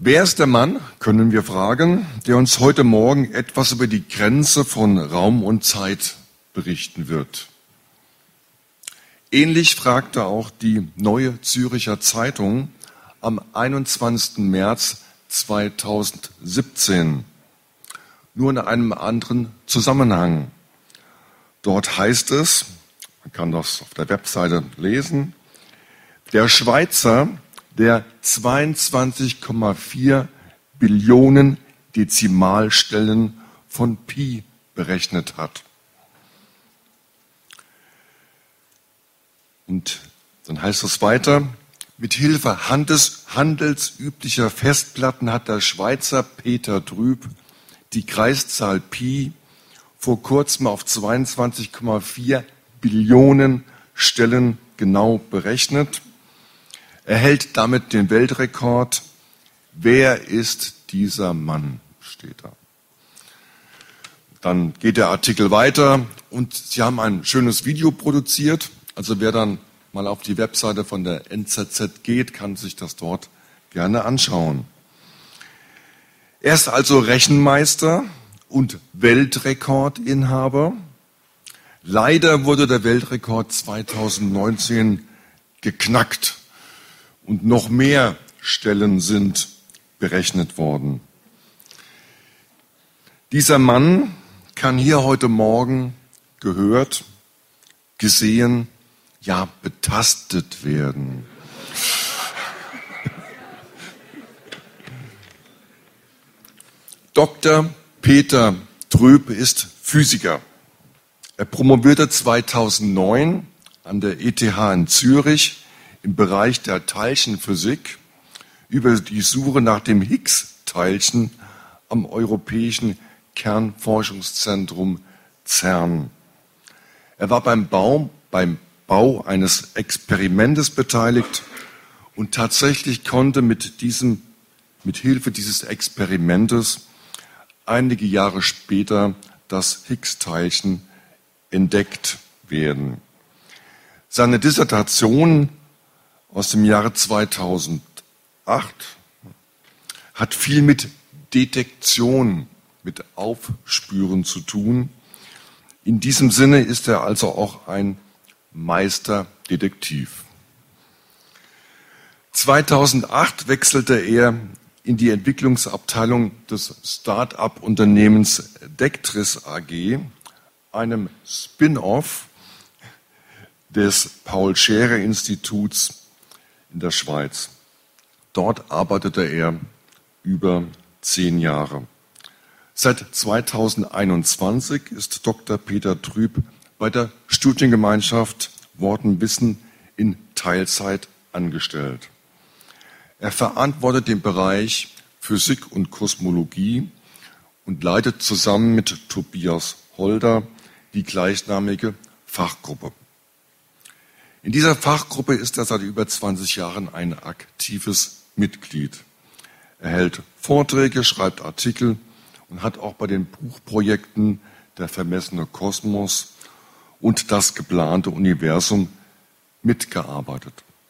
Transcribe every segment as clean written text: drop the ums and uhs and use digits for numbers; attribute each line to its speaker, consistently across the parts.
Speaker 1: Wer ist der Mann, können wir fragen, der uns heute Morgen etwas über die Grenze von Raum und Zeit berichten wird? Ähnlich fragte auch die Neue Zürcher Zeitung am 21. März 2017, nur in einem anderen Zusammenhang. Dort heißt es, man kann das auf der Webseite lesen, der Schweizer, der 22,4 Billionen Dezimalstellen von Pi berechnet hat. Und dann heißt es weiter, mit Hilfe handelsüblicher Festplatten hat der Schweizer Peter Trüb die Kreiszahl Pi vor kurzem auf 22,4 Billionen Stellen genau berechnet. Er hält damit den Weltrekord. Wer ist dieser Mann, steht da. Dann geht der Artikel weiter und Sie haben ein schönes Video produziert. Also wer dann mal auf die Webseite von der NZZ geht, kann sich das dort gerne anschauen. Er ist also Rechenmeister und Weltrekordinhaber. Leider wurde der Weltrekord 2019 geknackt. Und noch mehr Stellen sind berechnet worden. Dieser Mann kann hier heute Morgen gehört, gesehen, ja betastet werden. Dr. Peter Trüb ist Physiker. Er promovierte 2009 an der ETH in Zürich im Bereich der Teilchenphysik über die Suche nach dem Higgs-Teilchen am Europäischen Kernforschungszentrum CERN. Er war beim Bau eines Experimentes beteiligt und tatsächlich konnte mit Hilfe dieses Experimentes einige Jahre später das Higgs-Teilchen entdeckt werden. Seine Dissertation aus dem Jahre 2008 hat viel mit Detektion, mit Aufspüren zu tun. In diesem Sinne ist er also auch ein Meisterdetektiv. 2008 wechselte er in die Entwicklungsabteilung des Start-up-Unternehmens Dectris AG, einem Spin-off des Paul-Scherrer-Instituts in der Schweiz. Dort arbeitete er über 10 Jahre. Seit 2021 ist Dr. Peter Trüb bei der Studiengemeinschaft Worten-Wissen in Teilzeit angestellt. Er verantwortet den Bereich Physik und Kosmologie und leitet zusammen mit Tobias Holder die gleichnamige Fachgruppe. In dieser Fachgruppe ist er seit über 20 Jahren ein aktives Mitglied. Er hält Vorträge, schreibt Artikel und hat auch bei den Buchprojekten Der vermessene Kosmos und Das geplante Universum mitgearbeitet.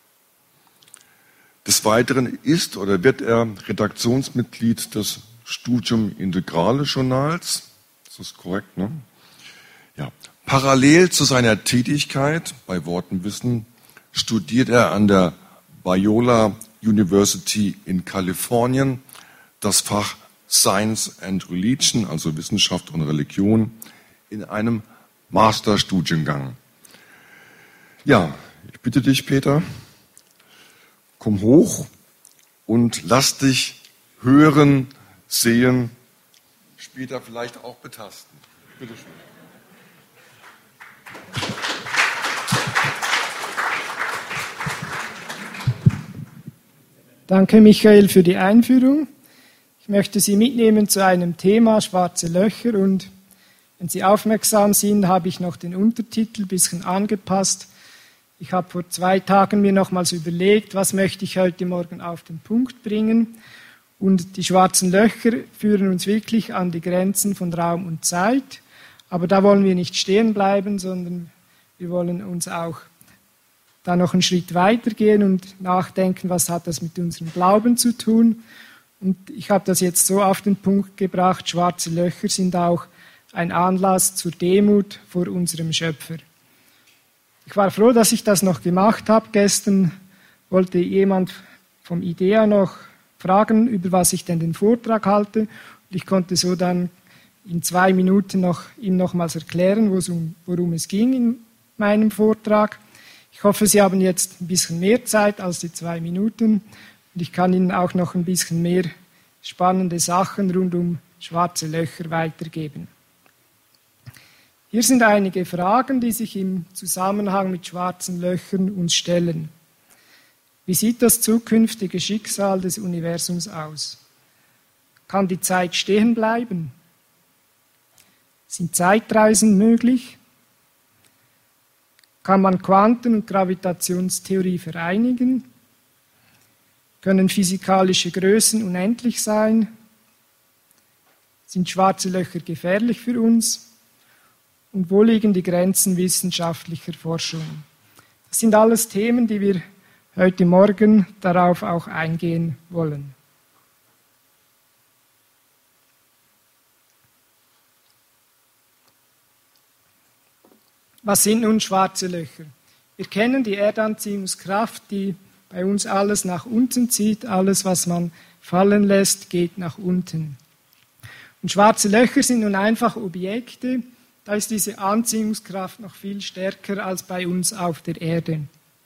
Speaker 1: Des Weiteren ist oder wird er Redaktionsmitglied des Studium Integrale Journals. Das ist korrekt, ne? Ja. Parallel zu seiner Tätigkeit bei Wortenwissen studiert er an der Biola University in Kalifornien das Fach Science and Religion, also Wissenschaft und Religion, in einem Masterstudiengang. Ja, ich bitte dich, Peter, komm hoch und lass dich hören, sehen, später vielleicht auch betasten. Bitte schön.
Speaker 2: Danke, Michael, für die Einführung. Ich möchte Sie mitnehmen zu einem Thema schwarze Löcher und wenn Sie aufmerksam sind, habe ich noch den Untertitel ein bisschen angepasst. Ich habe vor 2 Tagen mir nochmals überlegt, was möchte ich heute Morgen auf den Punkt bringen. Und die schwarzen Löcher führen uns wirklich an die Grenzen von Raum und Zeit. Aber da wollen wir nicht stehen bleiben, sondern wir wollen uns auch da noch einen Schritt weiter gehen und nachdenken, was hat das mit unserem Glauben zu tun. Und ich habe das jetzt so auf den Punkt gebracht, schwarze Löcher sind auch ein Anlass zur Demut vor unserem Schöpfer. Ich war froh, dass ich das noch gemacht habe. Gestern wollte jemand vom IDEA noch fragen, über was ich denn den Vortrag halte. Und ich konnte so dann in 2 Minuten ihm nochmals erklären, worum es ging in meinem Vortrag. Ich hoffe, Sie haben jetzt ein bisschen mehr Zeit als die 2 Minuten. Und ich kann Ihnen auch noch ein bisschen mehr spannende Sachen rund um schwarze Löcher weitergeben. Hier sind einige Fragen, die sich im Zusammenhang mit schwarzen Löchern uns stellen. Wie sieht das zukünftige Schicksal des Universums aus? Kann die Zeit stehen bleiben? Sind Zeitreisen möglich? Kann man Quanten- und Gravitationstheorie vereinigen? Können physikalische Größen unendlich sein? Sind schwarze Löcher gefährlich für uns? Und wo liegen die Grenzen wissenschaftlicher Forschung? Das sind alles Themen, die wir heute Morgen darauf auch eingehen wollen. Was sind nun schwarze Löcher? Wir kennen die Erdanziehungskraft, die bei uns alles nach unten zieht. Alles, was man fallen lässt, geht nach unten. Und schwarze Löcher sind nun einfach Objekte. Da ist diese Anziehungskraft noch viel stärker als bei uns auf der Erde.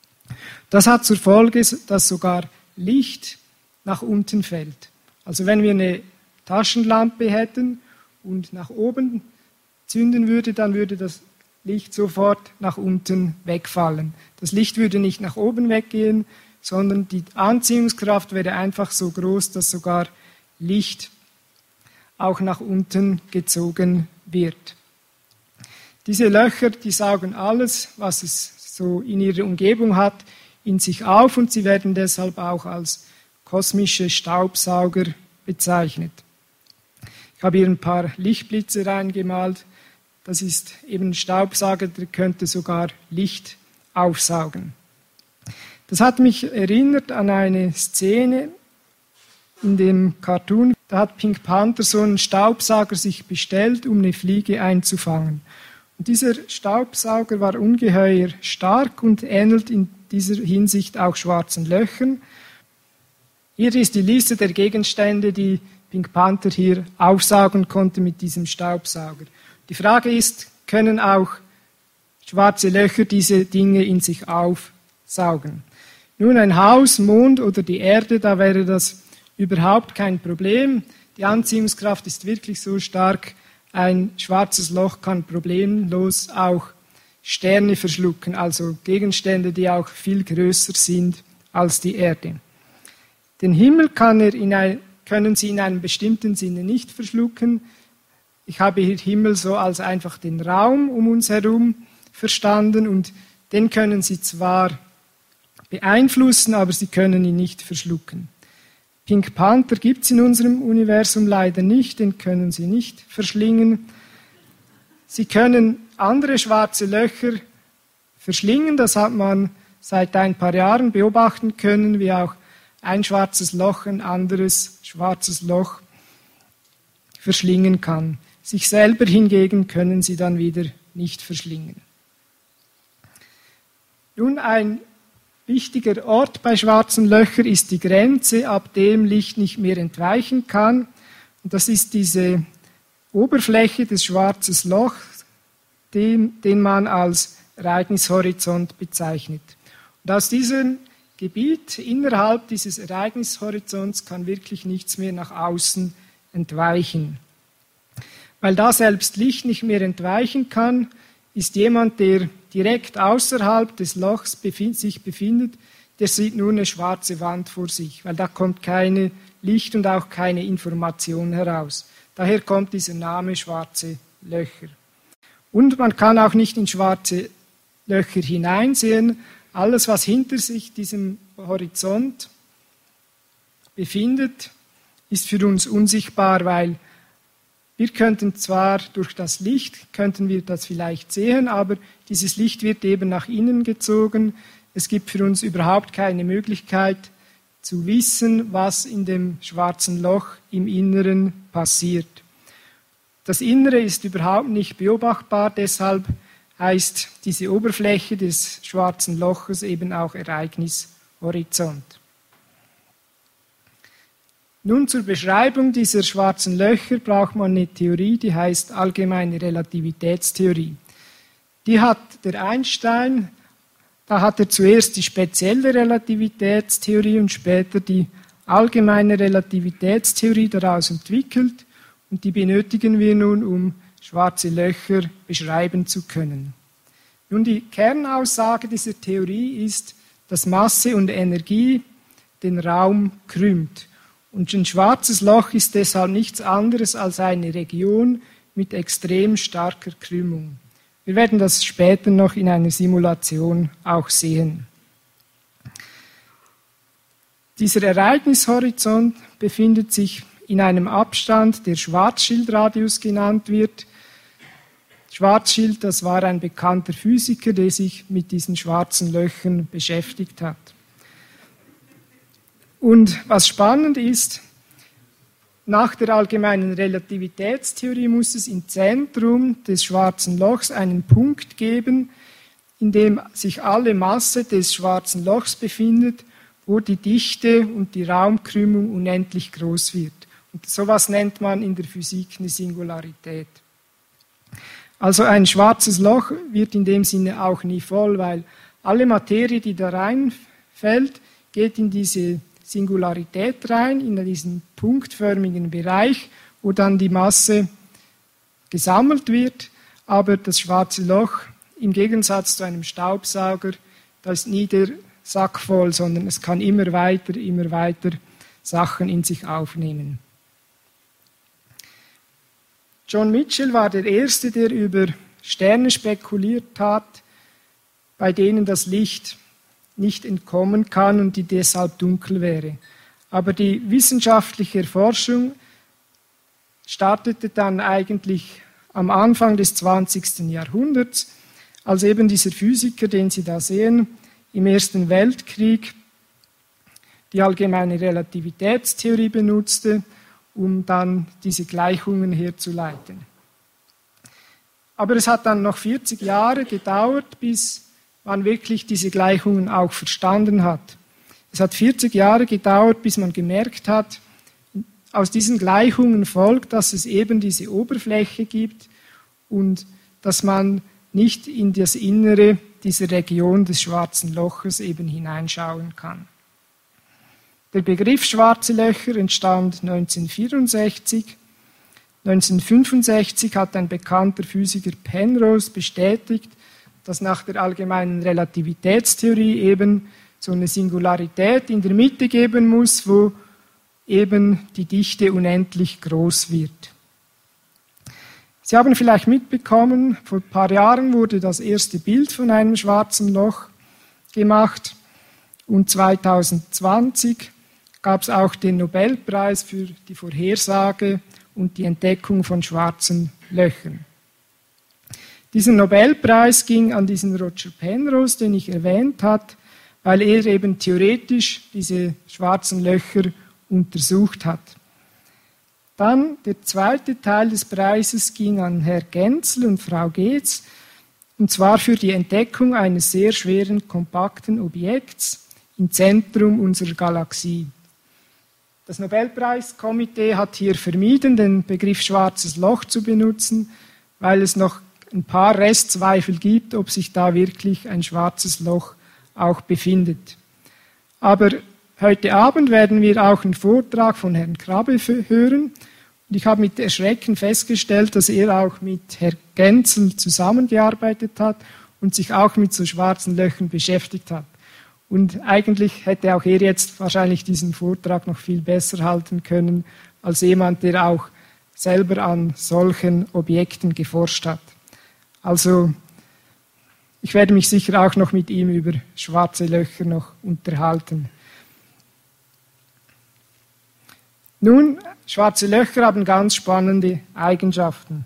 Speaker 2: Das hat zur Folge, dass sogar Licht nach unten fällt. Also wenn wir eine Taschenlampe hätten und nach oben zünden würde, dann würde das Licht sofort nach unten wegfallen. Das Licht würde nicht nach oben weggehen, sondern die Anziehungskraft wäre einfach so groß, dass sogar Licht auch nach unten gezogen wird. Diese Löcher, die saugen alles, was es so in ihrer Umgebung hat, in sich auf und sie werden deshalb auch als kosmische Staubsauger bezeichnet. Ich habe hier ein paar Lichtblitze reingemalt. Das ist eben ein Staubsauger, der könnte sogar Licht aufsaugen. Das hat mich erinnert an eine Szene in dem Cartoon. Da hat Pink Panther so einen Staubsauger sich bestellt, um eine Fliege einzufangen. Und dieser Staubsauger war ungeheuer stark und ähnelt in dieser Hinsicht auch schwarzen Löchern. Hier ist die Liste der Gegenstände, die Pink Panther hier aufsaugen konnte mit diesem Staubsauger. Die Frage ist, können auch schwarze Löcher diese Dinge in sich aufsaugen? Nun, ein Haus, Mond oder die Erde, da wäre das überhaupt kein Problem. Die Anziehungskraft ist wirklich so stark, ein schwarzes Loch kann problemlos auch Sterne verschlucken, also Gegenstände, die auch viel größer sind als die Erde. Den Himmel können sie in einem bestimmten Sinne nicht verschlucken. Ich habe hier Himmel so als einfach den Raum um uns herum verstanden und den können sie zwar beeinflussen, aber sie können ihn nicht verschlucken. Pink Panther gibt es in unserem Universum leider nicht, den können sie nicht verschlingen. Sie können andere schwarze Löcher verschlingen, das hat man seit ein paar Jahren beobachten können, wie auch ein schwarzes Loch ein anderes schwarzes Loch verschlingen kann. Sich selber hingegen können sie dann wieder nicht verschlingen. Nun, ein wichtiger Ort bei schwarzen Löchern ist die Grenze, ab dem Licht nicht mehr entweichen kann. Und das ist diese Oberfläche des schwarzen Lochs, den man als Ereignishorizont bezeichnet. Und aus diesem Gebiet, innerhalb dieses Ereignishorizonts, kann wirklich nichts mehr nach außen entweichen. Weil da selbst Licht nicht mehr entweichen kann, ist jemand, der direkt außerhalb des Lochs sich befindet, der sieht nur eine schwarze Wand vor sich, weil da kommt keine Licht und auch keine Information heraus. Daher kommt dieser Name schwarze Löcher. Und man kann auch nicht in schwarze Löcher hineinsehen. Alles, was hinter sich diesem Horizont befindet, ist für uns unsichtbar, weil wir könnten zwar durch das Licht, könnten wir das vielleicht sehen, aber dieses Licht wird eben nach innen gezogen. Es gibt für uns überhaupt keine Möglichkeit, zu wissen, was in dem schwarzen Loch im Inneren passiert. Das Innere ist überhaupt nicht beobachtbar, deshalb heißt diese Oberfläche des schwarzen Loches eben auch Ereignishorizont. Nun zur Beschreibung dieser schwarzen Löcher braucht man eine Theorie, die heißt allgemeine Relativitätstheorie. Die hat der Einstein, da hat er zuerst die spezielle Relativitätstheorie und später die allgemeine Relativitätstheorie daraus entwickelt. Und die benötigen wir nun, um schwarze Löcher beschreiben zu können. Nun, die Kernaussage dieser Theorie ist, dass Masse und Energie den Raum krümmt. Und ein schwarzes Loch ist deshalb nichts anderes als eine Region mit extrem starker Krümmung. Wir werden das später noch in einer Simulation auch sehen. Dieser Ereignishorizont befindet sich in einem Abstand, der Schwarzschildradius genannt wird. Schwarzschild, das war ein bekannter Physiker, der sich mit diesen schwarzen Löchern beschäftigt hat. Und was spannend ist, nach der allgemeinen Relativitätstheorie muss es im Zentrum des schwarzen Lochs einen Punkt geben, in dem sich alle Masse des schwarzen Lochs befindet, wo die Dichte und die Raumkrümmung unendlich groß wird. Und sowas nennt man in der Physik eine Singularität. Also ein schwarzes Loch wird in dem Sinne auch nie voll, weil alle Materie, die da reinfällt, geht in diese Singularität rein, in diesen punktförmigen Bereich, wo dann die Masse gesammelt wird. Aber das schwarze Loch, im Gegensatz zu einem Staubsauger, da ist nie der Sack voll, sondern es kann immer weiter Sachen in sich aufnehmen. John Michell war der Erste, der über Sterne spekuliert hat, bei denen das Licht nicht entkommen kann und die deshalb dunkel wäre. Aber die wissenschaftliche Erforschung startete dann eigentlich am Anfang des 20. Jahrhunderts, als eben dieser Physiker, den Sie da sehen, im Ersten Weltkrieg die allgemeine Relativitätstheorie benutzte, um dann diese Gleichungen herzuleiten. Aber es hat dann noch 40 Jahre gedauert, bis man wirklich diese Gleichungen auch verstanden hat. Es hat 40 Jahre gedauert, bis man gemerkt hat, aus diesen Gleichungen folgt, dass es eben diese Oberfläche gibt und dass man nicht in das Innere dieser Region des schwarzen Loches eben hineinschauen kann. Der Begriff schwarze Löcher entstand 1964. 1965 hat ein bekannter Physiker Penrose bestätigt, dass nach der allgemeinen Relativitätstheorie eben so eine Singularität in der Mitte geben muss, wo eben die Dichte unendlich groß wird. Sie haben vielleicht mitbekommen, vor ein paar Jahren wurde das erste Bild von einem schwarzen Loch gemacht und 2020 gab es auch den Nobelpreis für die Vorhersage und die Entdeckung von schwarzen Löchern. Dieser Nobelpreis ging an diesen Roger Penrose, den ich erwähnt habe, weil er eben theoretisch diese schwarzen Löcher untersucht hat. Dann der zweite Teil des Preises ging an Herr Genzel und Frau Geetz, und zwar für die Entdeckung eines sehr schweren, kompakten Objekts im Zentrum unserer Galaxie. Das Nobelpreiskomitee hat hier vermieden, den Begriff schwarzes Loch zu benutzen, weil es noch ein paar Restzweifel gibt, ob sich da wirklich ein schwarzes Loch auch befindet. Aber heute Abend werden wir auch einen Vortrag von Herrn Krabbe hören. Und ich habe mit Erschrecken festgestellt, dass er auch mit Herrn Genzel zusammengearbeitet hat und sich auch mit so schwarzen Löchern beschäftigt hat. Und eigentlich hätte auch er jetzt wahrscheinlich diesen Vortrag noch viel besser halten können, als jemand, der auch selber an solchen Objekten geforscht hat. Also ich werde mich sicher auch noch mit ihm über schwarze Löcher noch unterhalten. Nun, schwarze Löcher haben ganz spannende Eigenschaften.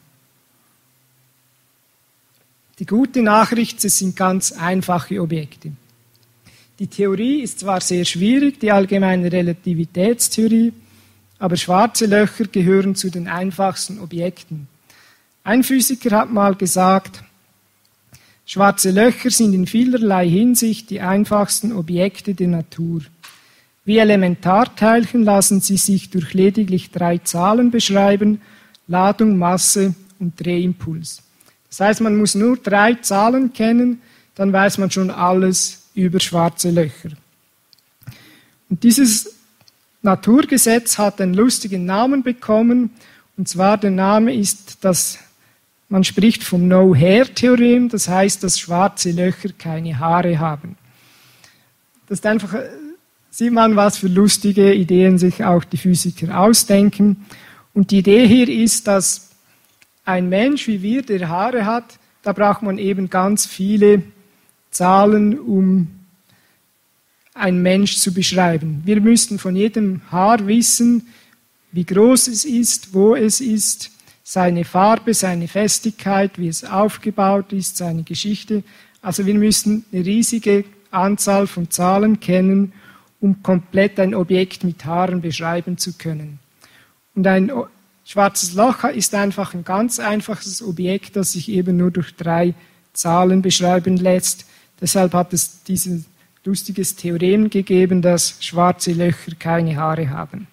Speaker 2: Die gute Nachricht, es sind ganz einfache Objekte. Die Theorie ist zwar sehr schwierig, die allgemeine Relativitätstheorie, aber schwarze Löcher gehören zu den einfachsten Objekten. Ein Physiker hat mal gesagt, schwarze Löcher sind in vielerlei Hinsicht die einfachsten Objekte der Natur. Wie Elementarteilchen lassen sie sich durch lediglich 3 Zahlen beschreiben: Ladung, Masse und Drehimpuls. Das heißt, man muss nur 3 Zahlen kennen, dann weiß man schon alles über schwarze Löcher. Und dieses Naturgesetz hat einen lustigen Namen bekommen, und zwar der Name ist, dass man spricht vom No-Hair-Theorem, das heißt, dass schwarze Löcher keine Haare haben. Das ist einfach, sieht man, was für lustige Ideen sich auch die Physiker ausdenken. Und die Idee hier ist, dass ein Mensch wie wir, der Haare hat, da braucht man eben ganz viele Zahlen, um einen Mensch zu beschreiben. Wir müssten von jedem Haar wissen, wie groß es ist, wo es ist, seine Farbe, seine Festigkeit, wie es aufgebaut ist, seine Geschichte. Also wir müssen eine riesige Anzahl von Zahlen kennen, um komplett ein Objekt mit Haaren beschreiben zu können. Und ein schwarzes Loch ist einfach ein ganz einfaches Objekt, das sich eben nur durch 3 Zahlen beschreiben lässt. Deshalb hat es dieses lustiges Theorem gegeben, dass schwarze Löcher keine Haare haben.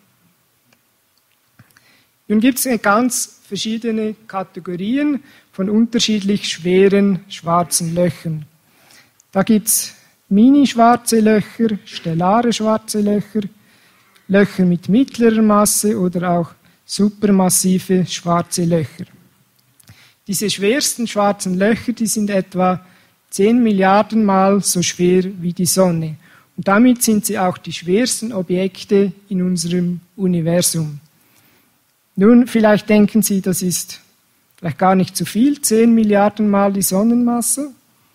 Speaker 2: Nun gibt es ganz verschiedene Kategorien von unterschiedlich schweren schwarzen Löchern. Da gibt es mini-schwarze Löcher, stellare schwarze Löcher, Löcher mit mittlerer Masse oder auch supermassive schwarze Löcher. Diese schwersten schwarzen Löcher, die sind etwa 10 Milliarden Mal so schwer wie die Sonne. Und damit sind sie auch die schwersten Objekte in unserem Universum. Nun, vielleicht denken Sie, das ist vielleicht gar nicht zu viel, 10 Milliarden Mal die Sonnenmasse.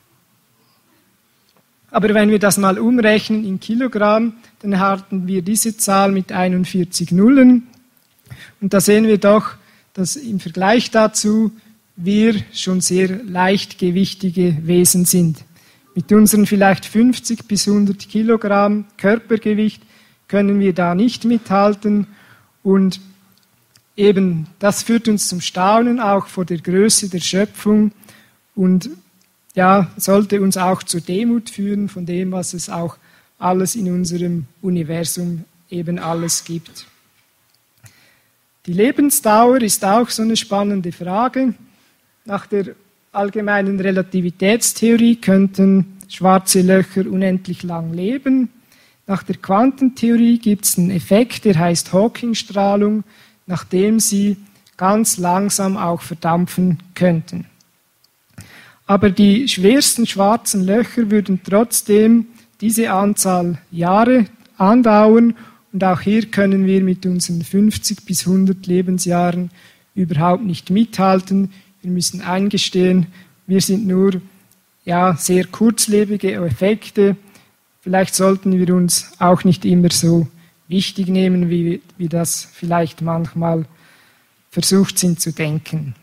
Speaker 2: Aber wenn wir das mal umrechnen in Kilogramm, dann erhalten wir diese Zahl mit 41 Nullen. Und da sehen wir doch, dass im Vergleich dazu wir schon sehr leichtgewichtige Wesen sind. Mit unseren vielleicht 50 bis 100 Kilogramm Körpergewicht können wir da nicht mithalten. Und eben, das führt uns zum Staunen, auch vor der Größe der Schöpfung, und ja, sollte uns auch zur Demut führen von dem, was es auch alles in unserem Universum eben alles gibt. Die Lebensdauer ist auch so eine spannende Frage. Nach der allgemeinen Relativitätstheorie könnten schwarze Löcher unendlich lang leben. Nach der Quantentheorie gibt es einen Effekt, der heißt Hawking-Strahlung, nachdem sie ganz langsam auch verdampfen könnten. Aber die schwersten schwarzen Löcher würden trotzdem diese Anzahl Jahre andauern, und auch hier können wir mit unseren 50 bis 100 Lebensjahren überhaupt nicht mithalten. Wir müssen eingestehen, wir sind nur sehr kurzlebige Effekte. Vielleicht sollten wir uns auch nicht immer so wichtig nehmen, wie das vielleicht manchmal versucht sind zu denken.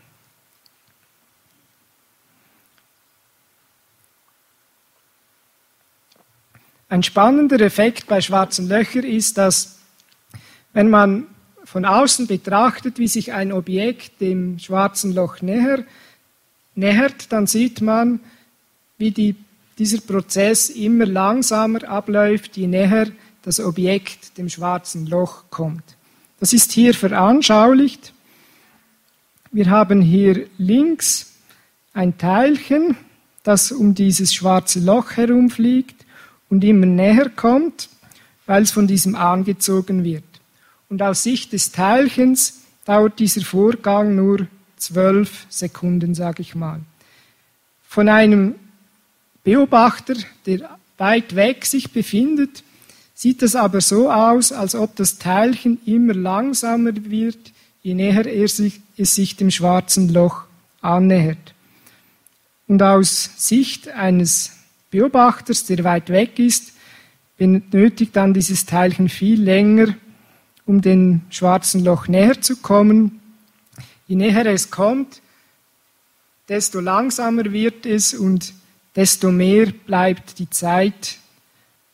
Speaker 2: Ein spannender Effekt bei schwarzen Löchern ist, dass, wenn man von außen betrachtet, wie sich ein Objekt dem schwarzen Loch nähert, dann sieht man, wie dieser Prozess immer langsamer abläuft, je näher das Objekt dem schwarzen Loch kommt. Das ist hier veranschaulicht. Wir haben hier links ein Teilchen, das um dieses schwarze Loch herumfliegt und immer näher kommt, weil es von diesem angezogen wird. Und aus Sicht des Teilchens dauert dieser Vorgang nur 12 Sekunden, sage ich mal. Von einem Beobachter, der weit weg sich befindet, sieht es aber so aus, als ob das Teilchen immer langsamer wird, je näher es sich dem schwarzen Loch annähert. Und aus Sicht eines Beobachters, der weit weg ist, benötigt dann dieses Teilchen viel länger, um dem schwarzen Loch näher zu kommen. Je näher es kommt, desto langsamer wird es und desto mehr bleibt die Zeit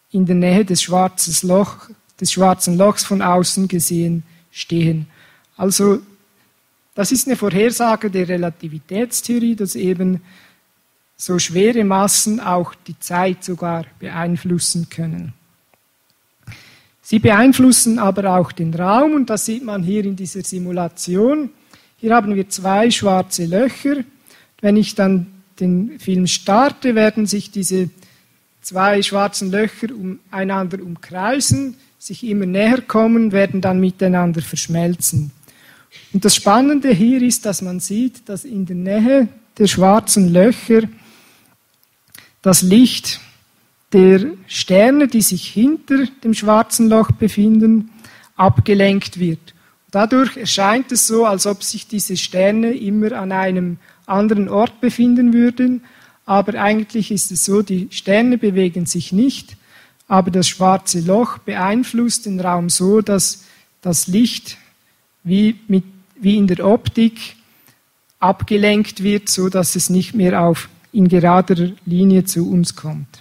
Speaker 2: in der Nähe des schwarzen Lochs von außen gesehen stehen. Also das ist eine Vorhersage der Relativitätstheorie, dass eben so schwere Massen auch die Zeit sogar beeinflussen können. Sie beeinflussen aber auch den Raum und das sieht man hier in dieser Simulation. Hier haben wir 2 schwarze Löcher. Wenn ich dann den Film starte, werden sich diese 2 schwarzen Löcher einander umkreisen, sich immer näher kommen, werden dann miteinander verschmelzen. Und das Spannende hier ist, dass man sieht, dass in der Nähe der schwarzen Löcher das Licht der Sterne, die sich hinter dem schwarzen Loch befinden, abgelenkt wird. Dadurch erscheint es so, als ob sich diese Sterne immer an einem anderen Ort befinden würden, aber eigentlich ist es so, die Sterne bewegen sich nicht, aber das schwarze Loch beeinflusst den Raum so, dass das Licht wie in der Optik abgelenkt wird, so dass es nicht mehr in gerader Linie zu uns kommt.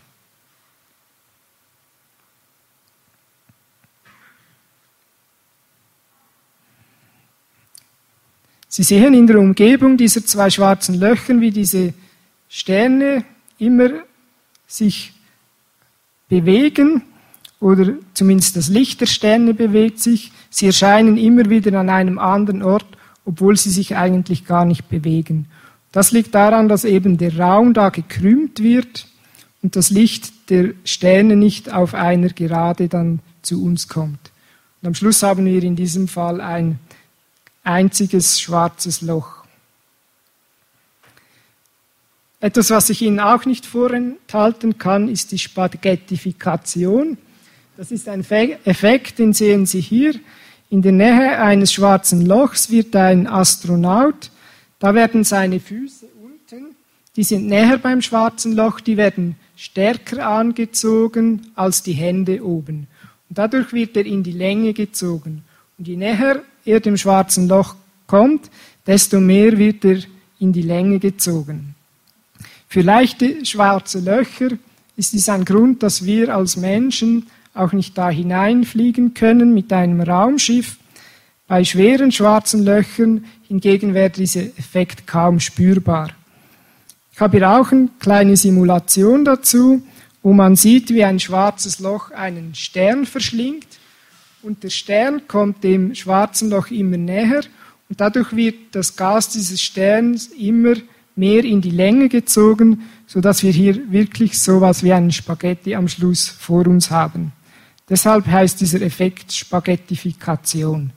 Speaker 2: Sie sehen in der Umgebung dieser 2 schwarzen Löcher, wie diese Sterne immer sich bewegen, oder zumindest das Licht der Sterne bewegt sich. Sie erscheinen immer wieder an einem anderen Ort, obwohl sie sich eigentlich gar nicht bewegen. Das liegt daran, dass eben der Raum da gekrümmt wird und das Licht der Sterne nicht auf einer Gerade dann zu uns kommt. Und am Schluss haben wir in diesem Fall ein einziges schwarzes Loch. Etwas, was ich Ihnen auch nicht vorenthalten kann, ist die Spaghettifikation. Das ist ein Effekt, den sehen Sie hier. In der Nähe eines schwarzen Lochs wird ein Astronaut, da werden seine Füße unten, die sind näher beim schwarzen Loch, die werden stärker angezogen als die Hände oben. Und dadurch wird er in die Länge gezogen. Und je näher er dem schwarzen Loch kommt, desto mehr wird er in die Länge gezogen. Für leichte schwarze Löcher ist dies ein Grund, dass wir als Menschen auch nicht da hineinfliegen können mit einem Raumschiff. Bei schweren schwarzen Löchern hingegen wäre dieser Effekt kaum spürbar. Ich habe hier auch eine kleine Simulation dazu, wo man sieht, wie ein schwarzes Loch einen Stern verschlingt. Und der Stern kommt dem schwarzen Loch immer näher und dadurch wird das Gas dieses Sterns immer mehr in die Länge gezogen, sodass wir hier wirklich so etwas wie einen Spaghetti am Schluss vor uns haben. Deshalb heißt dieser Effekt Spaghettifikation.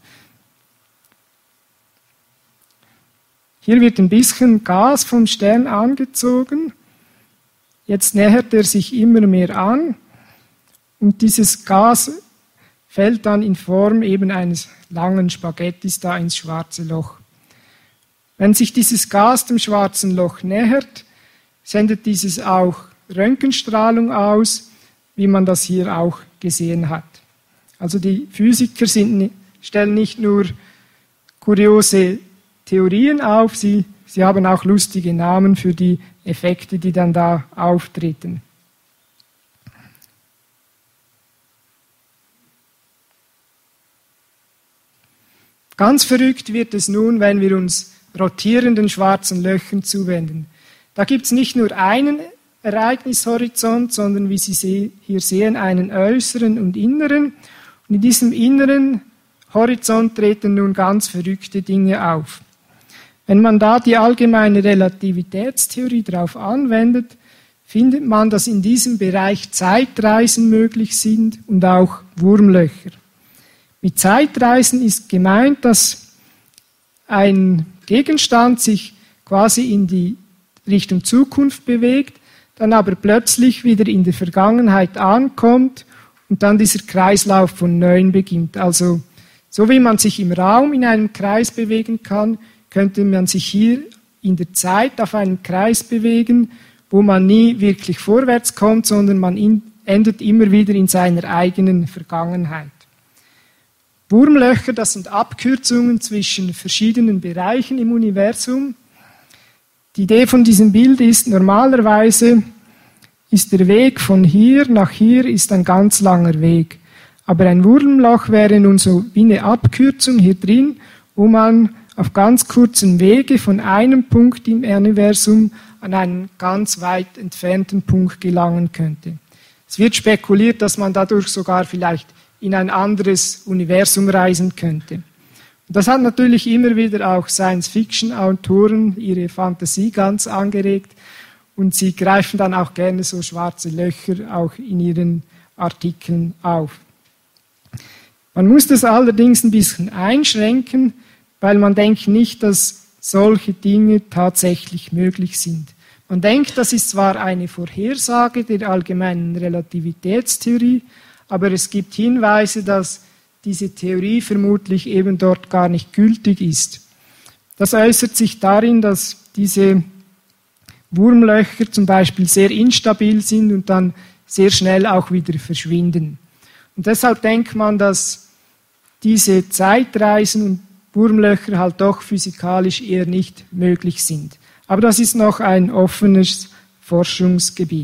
Speaker 2: Hier wird ein bisschen Gas vom Stern angezogen. Jetzt nähert er sich immer mehr an und dieses Gas fällt dann in Form eben eines langen Spaghettis da ins schwarze Loch. Wenn sich dieses Gas dem schwarzen Loch nähert, sendet dieses auch Röntgenstrahlung aus, wie man das hier auch gesehen hat. Also die Physiker stellen nicht nur kuriose Theorien auf, sie haben auch lustige Namen für die Effekte, die dann da auftreten. Ganz verrückt wird es nun, wenn wir uns rotierenden schwarzen Löchern zuwenden. Da gibt es nicht nur einen Ereignishorizont, sondern wie Sie hier sehen, einen äußeren und inneren. Und in diesem inneren Horizont treten nun ganz verrückte Dinge auf. Wenn man da die allgemeine Relativitätstheorie darauf anwendet, findet man, dass in diesem Bereich Zeitreisen möglich sind und auch Wurmlöcher. Mit Zeitreisen ist gemeint, dass ein Gegenstand sich quasi in die Richtung Zukunft bewegt, dann aber plötzlich wieder in der Vergangenheit ankommt und dann dieser Kreislauf von Neuem beginnt. Also so wie man sich im Raum in einem Kreis bewegen kann, könnte man sich hier in der Zeit auf einen Kreis bewegen, wo man nie wirklich vorwärts kommt, sondern man endet immer wieder in seiner eigenen Vergangenheit. Wurmlöcher, das sind Abkürzungen zwischen verschiedenen Bereichen im Universum. Die Idee von diesem Bild ist normalerweise, ist der Weg von hier nach hier ist ein ganz langer Weg. Aber ein Wurmloch wäre nun so wie eine Abkürzung hier drin, wo man auf ganz kurzen Wege von einem Punkt im Universum an einen ganz weit entfernten Punkt gelangen könnte. Es wird spekuliert, dass man dadurch sogar vielleicht in ein anderes Universum reisen könnte. Und das hat natürlich immer wieder auch Science-Fiction-Autoren ihre Fantasie ganz angeregt und sie greifen dann auch gerne so schwarze Löcher auch in ihren Artikeln auf. Man muss das allerdings ein bisschen einschränken, weil man denkt nicht, dass solche Dinge tatsächlich möglich sind. Man denkt, das ist zwar eine Vorhersage der allgemeinen Relativitätstheorie, aber es gibt Hinweise, dass diese Theorie vermutlich eben dort gar nicht gültig ist. Das äußert sich darin, dass diese Wurmlöcher zum Beispiel sehr instabil sind und dann sehr schnell auch wieder verschwinden. Und deshalb denkt man, dass diese Zeitreisen und Wurmlöcher halt doch physikalisch eher nicht möglich sind. Aber das ist noch ein offenes Forschungsgebiet.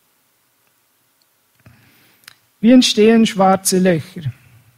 Speaker 2: Wie entstehen schwarze Löcher?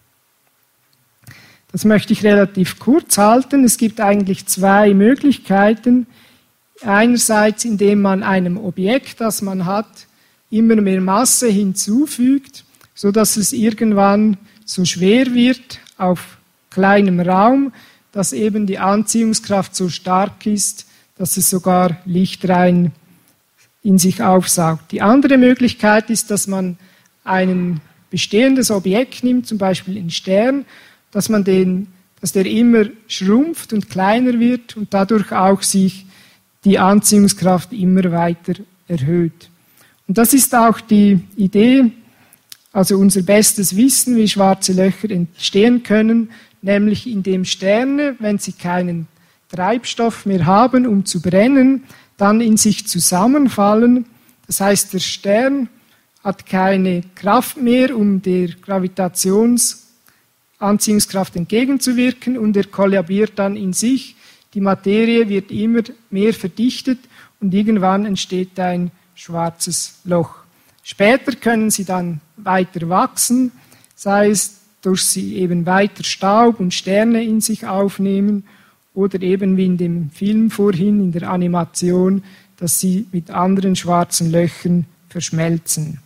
Speaker 2: Das möchte ich relativ kurz halten. Es gibt eigentlich zwei Möglichkeiten. Einerseits, indem man einem Objekt, das man hat, immer mehr Masse hinzufügt, sodass es irgendwann so schwer wird auf kleinem Raum, dass eben die Anziehungskraft so stark ist, dass es sogar Licht rein in sich aufsaugt. Die andere Möglichkeit ist, dass man ein bestehendes Objekt nimmt, zum Beispiel einen Stern, dass der immer schrumpft und kleiner wird und dadurch auch sich die Anziehungskraft immer weiter erhöht. Und das ist auch die Idee, also unser bestes Wissen, wie schwarze Löcher entstehen können, nämlich indem Sterne, wenn sie keinen Treibstoff mehr haben, um zu brennen, dann in sich zusammenfallen. Das heißt, der Stern hat keine Kraft mehr, um der Gravitationsanziehungskraft entgegenzuwirken und er kollabiert dann in sich. Die Materie wird immer mehr verdichtet und irgendwann entsteht ein schwarzes Loch. Später können sie dann weiter wachsen, sei es durch sie eben weiter Staub und Sterne in sich aufnehmen oder eben wie in dem Film vorhin, in der Animation, dass sie mit anderen schwarzen Löchern verschmelzen.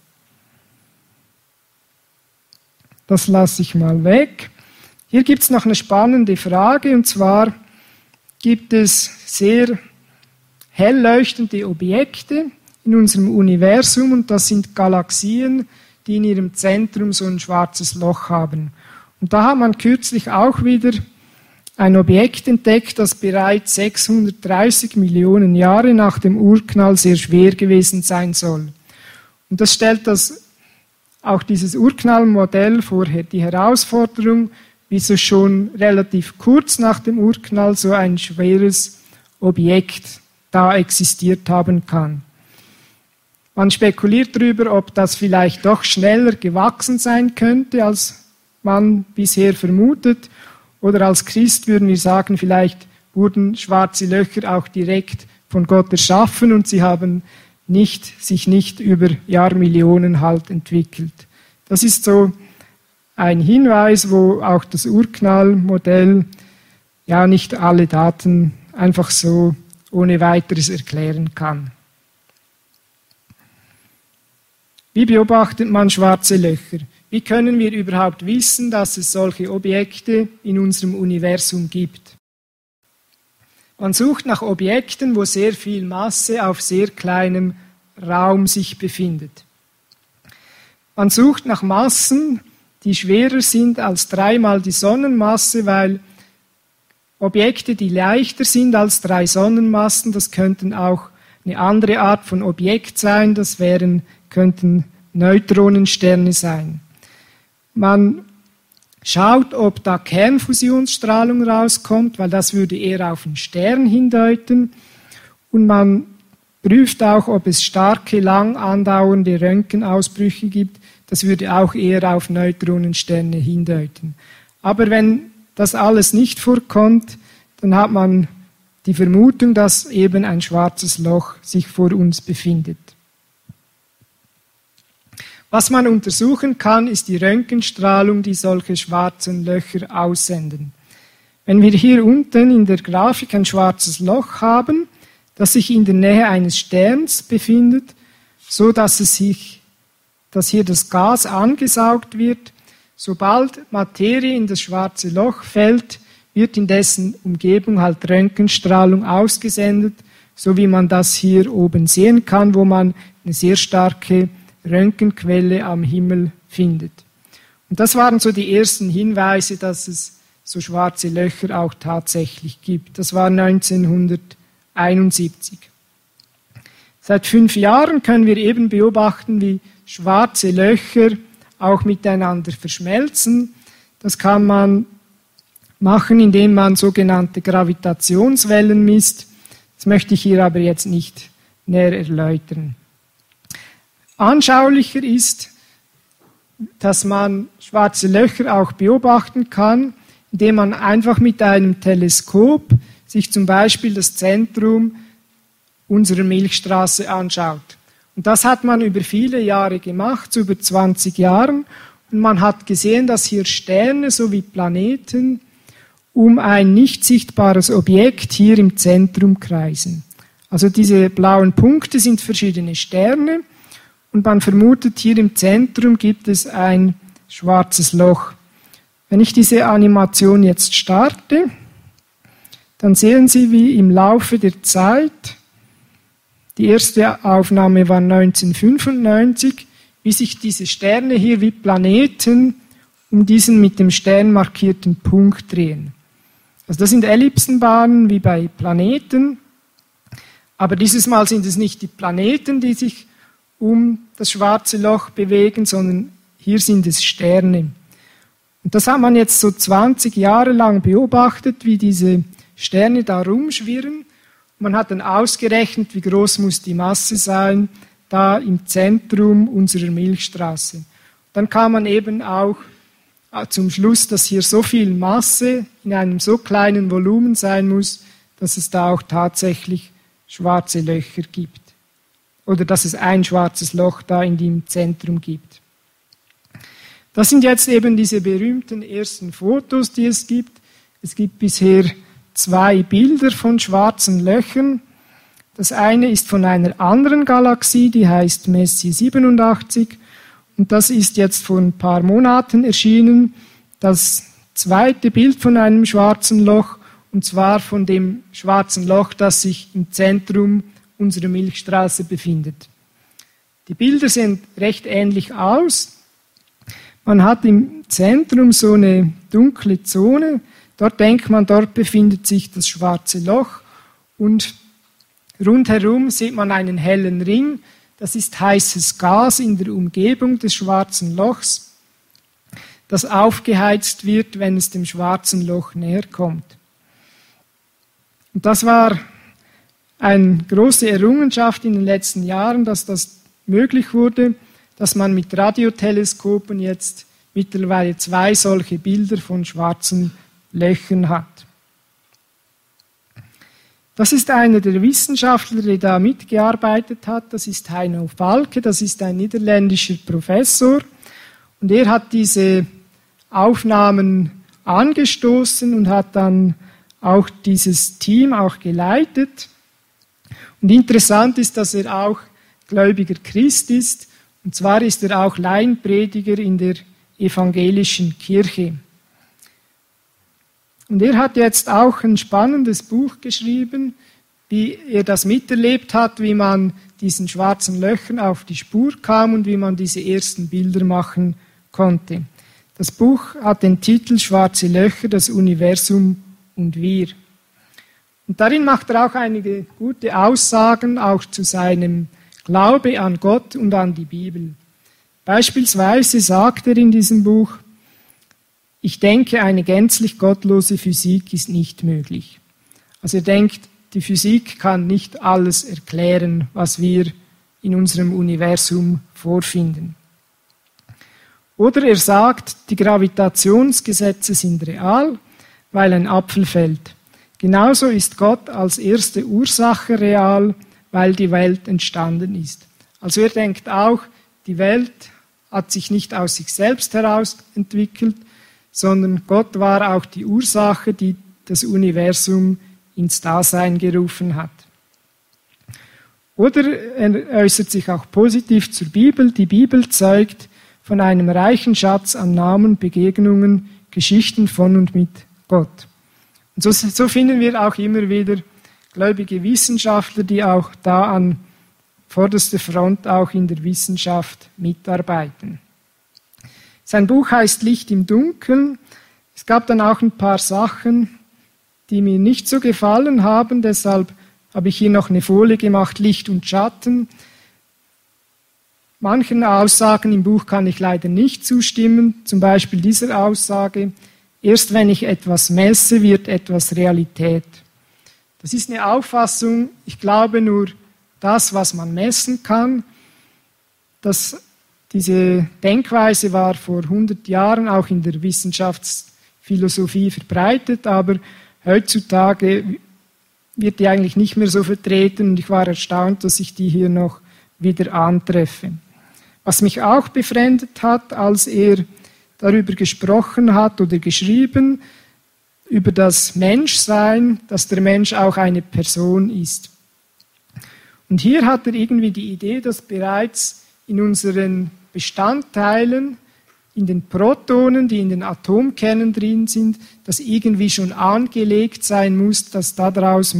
Speaker 2: Das lasse ich mal weg. Hier gibt es noch eine spannende Frage, und zwar gibt es sehr hell leuchtende Objekte in unserem Universum, und das sind Galaxien, die in ihrem Zentrum so ein schwarzes Loch haben. Und da hat man kürzlich auch wieder ein Objekt entdeckt, das bereits 630 Millionen Jahre nach dem Urknall sehr schwer gewesen sein soll. Und das stellt auch dieses Urknallmodell vor die Herausforderung, wieso schon relativ kurz nach dem Urknall so ein schweres Objekt da existiert haben kann. Man spekuliert darüber, ob das vielleicht doch schneller gewachsen sein könnte, als man bisher vermutet. Oder als Christ würden wir sagen, vielleicht wurden schwarze Löcher auch direkt von Gott erschaffen und sie haben sich nicht über Jahrmillionen halt entwickelt. Das ist so ein Hinweis, wo auch das Urknallmodell ja nicht alle Daten einfach so ohne weiteres erklären kann. Wie beobachtet man schwarze Löcher? Wie können wir überhaupt wissen, dass es solche Objekte in unserem Universum gibt? Man sucht nach Objekten, wo sehr viel Masse auf sehr kleinem Raum sich befindet. Man sucht nach Massen, die schwerer sind als 3-mal die Sonnenmasse, weil Objekte, die leichter sind als 3 Sonnenmassen, das könnten auch eine andere Art von Objekt sein, das könnten Neutronensterne sein. Man schaut, ob da Kernfusionsstrahlung rauskommt, weil das würde eher auf einen Stern hindeuten. Und man prüft auch, ob es starke, lang andauernde Röntgenausbrüche gibt. Das würde auch eher auf Neutronensterne hindeuten. Aber wenn das alles nicht vorkommt, dann hat man die Vermutung, dass eben ein schwarzes Loch sich vor uns befindet. Was man untersuchen kann, ist die Röntgenstrahlung, die solche schwarzen Löcher aussenden. Wenn wir hier unten in der Grafik ein schwarzes Loch haben, das sich in der Nähe eines Sterns befindet, so dass hier das Gas angesaugt wird, sobald Materie in das schwarze Loch fällt, wird in dessen Umgebung halt Röntgenstrahlung ausgesendet, so wie man das hier oben sehen kann, wo man eine sehr starke Röntgenquelle am Himmel findet. Und das waren so die ersten Hinweise, dass es so schwarze Löcher auch tatsächlich gibt. Das war 1971. Seit 5 Jahren können wir eben beobachten, wie schwarze Löcher auch miteinander verschmelzen. Das kann man machen, indem man sogenannte Gravitationswellen misst. Das möchte ich hier aber jetzt nicht näher erläutern. Anschaulicher ist, dass man schwarze Löcher auch beobachten kann, indem man einfach mit einem Teleskop sich zum Beispiel das Zentrum unserer Milchstraße anschaut. Und das hat man über viele Jahre gemacht, über 20 Jahren. Und man hat gesehen, dass hier Sterne sowie Planeten um ein nicht sichtbares Objekt hier im Zentrum kreisen. Also diese blauen Punkte sind verschiedene Sterne und man vermutet, hier im Zentrum gibt es ein schwarzes Loch. Wenn ich diese Animation jetzt starte, dann sehen Sie, wie im Laufe der Zeit, die erste Aufnahme war 1995, wie sich diese Sterne hier wie Planeten um diesen mit dem Stern markierten Punkt drehen. Also das sind Ellipsenbahnen wie bei Planeten, aber dieses Mal sind es nicht die Planeten, die sich um das schwarze Loch bewegen, sondern hier sind es Sterne. Und das hat man jetzt so 20 Jahre lang beobachtet, wie diese Sterne da rumschwirren. Man hat dann ausgerechnet, wie groß muss die Masse sein, da im Zentrum unserer Milchstraße. Dann kam man eben auch zum Schluss, dass hier so viel Masse in einem so kleinen Volumen sein muss, dass es da auch tatsächlich schwarze Löcher gibt. Oder dass es ein schwarzes Loch da in dem Zentrum gibt. Das sind jetzt eben diese berühmten ersten Fotos, die es gibt. Es gibt bisher 2 Bilder von schwarzen Löchern. Das eine ist von einer anderen Galaxie, die heißt Messier 87. Und das ist jetzt vor ein paar Monaten erschienen, das zweite Bild von einem schwarzen Loch, und zwar von dem schwarzen Loch, das sich im Zentrum unserer Milchstraße befindet. Die Bilder sehen recht ähnlich aus. Man hat im Zentrum so eine dunkle Zone. Dort denkt man, dort befindet sich das schwarze Loch. Und rundherum sieht man einen hellen Ring. Das ist heißes Gas in der Umgebung des schwarzen Lochs, das aufgeheizt wird, wenn es dem schwarzen Loch näher kommt. Und das war eine große Errungenschaft in den letzten Jahren, dass das möglich wurde, dass man mit Radioteleskopen jetzt mittlerweile 2 solche Bilder von schwarzen Löchern hat. Das ist einer der Wissenschaftler, der da mitgearbeitet hat. Das ist Heino Falke, das ist ein niederländischer Professor. Und er hat diese Aufnahmen angestoßen und hat dann auch dieses Team auch geleitet. Und interessant ist, dass er auch gläubiger Christ ist. Und zwar ist er auch Laienprediger in der evangelischen Kirche. Und er hat jetzt auch ein spannendes Buch geschrieben, wie er das miterlebt hat, wie man diesen schwarzen Löchern auf die Spur kam und wie man diese ersten Bilder machen konnte. Das Buch hat den Titel Schwarze Löcher, das Universum und wir. Und darin macht er auch einige gute Aussagen, auch zu seinem Glaube an Gott und an die Bibel. Beispielsweise sagt er in diesem Buch: Ich denke, eine gänzlich gottlose Physik ist nicht möglich. Also er denkt, die Physik kann nicht alles erklären, was wir in unserem Universum vorfinden. Oder er sagt, die Gravitationsgesetze sind real, weil ein Apfel fällt. Genauso ist Gott als erste Ursache real, weil die Welt entstanden ist. Also er denkt auch, die Welt hat sich nicht aus sich selbst heraus entwickelt, sondern Gott war auch die Ursache, die das Universum ins Dasein gerufen hat. Oder er äußert sich auch positiv zur Bibel. Die Bibel zeugt von einem reichen Schatz an Namen, Begegnungen, Geschichten von und mit Gott. Und so finden wir auch immer wieder gläubige Wissenschaftler, die auch da an vorderster Front auch in der Wissenschaft mitarbeiten. Sein Buch heißt Licht im Dunkeln. Es gab dann auch ein paar Sachen, die mir nicht so gefallen haben, deshalb habe ich hier noch eine Folie gemacht, Licht und Schatten. Manchen Aussagen im Buch kann ich leider nicht zustimmen, zum Beispiel dieser Aussage, erst wenn ich etwas messe, wird etwas Realität. Das ist eine Auffassung, ich glaube nur das, was man messen kann. Diese Denkweise war vor 100 Jahren auch in der Wissenschaftsphilosophie verbreitet, aber heutzutage wird die eigentlich nicht mehr so vertreten und ich war erstaunt, dass ich die hier noch wieder antreffe. Was mich auch befremdet hat, als er darüber gesprochen hat oder geschrieben, über das Menschsein, dass der Mensch auch eine Person ist. Und hier hat er irgendwie die Idee, dass bereits in unseren Bestandteilen, in den Protonen, die in den Atomkernen drin sind, das irgendwie schon angelegt sein muss, dass daraus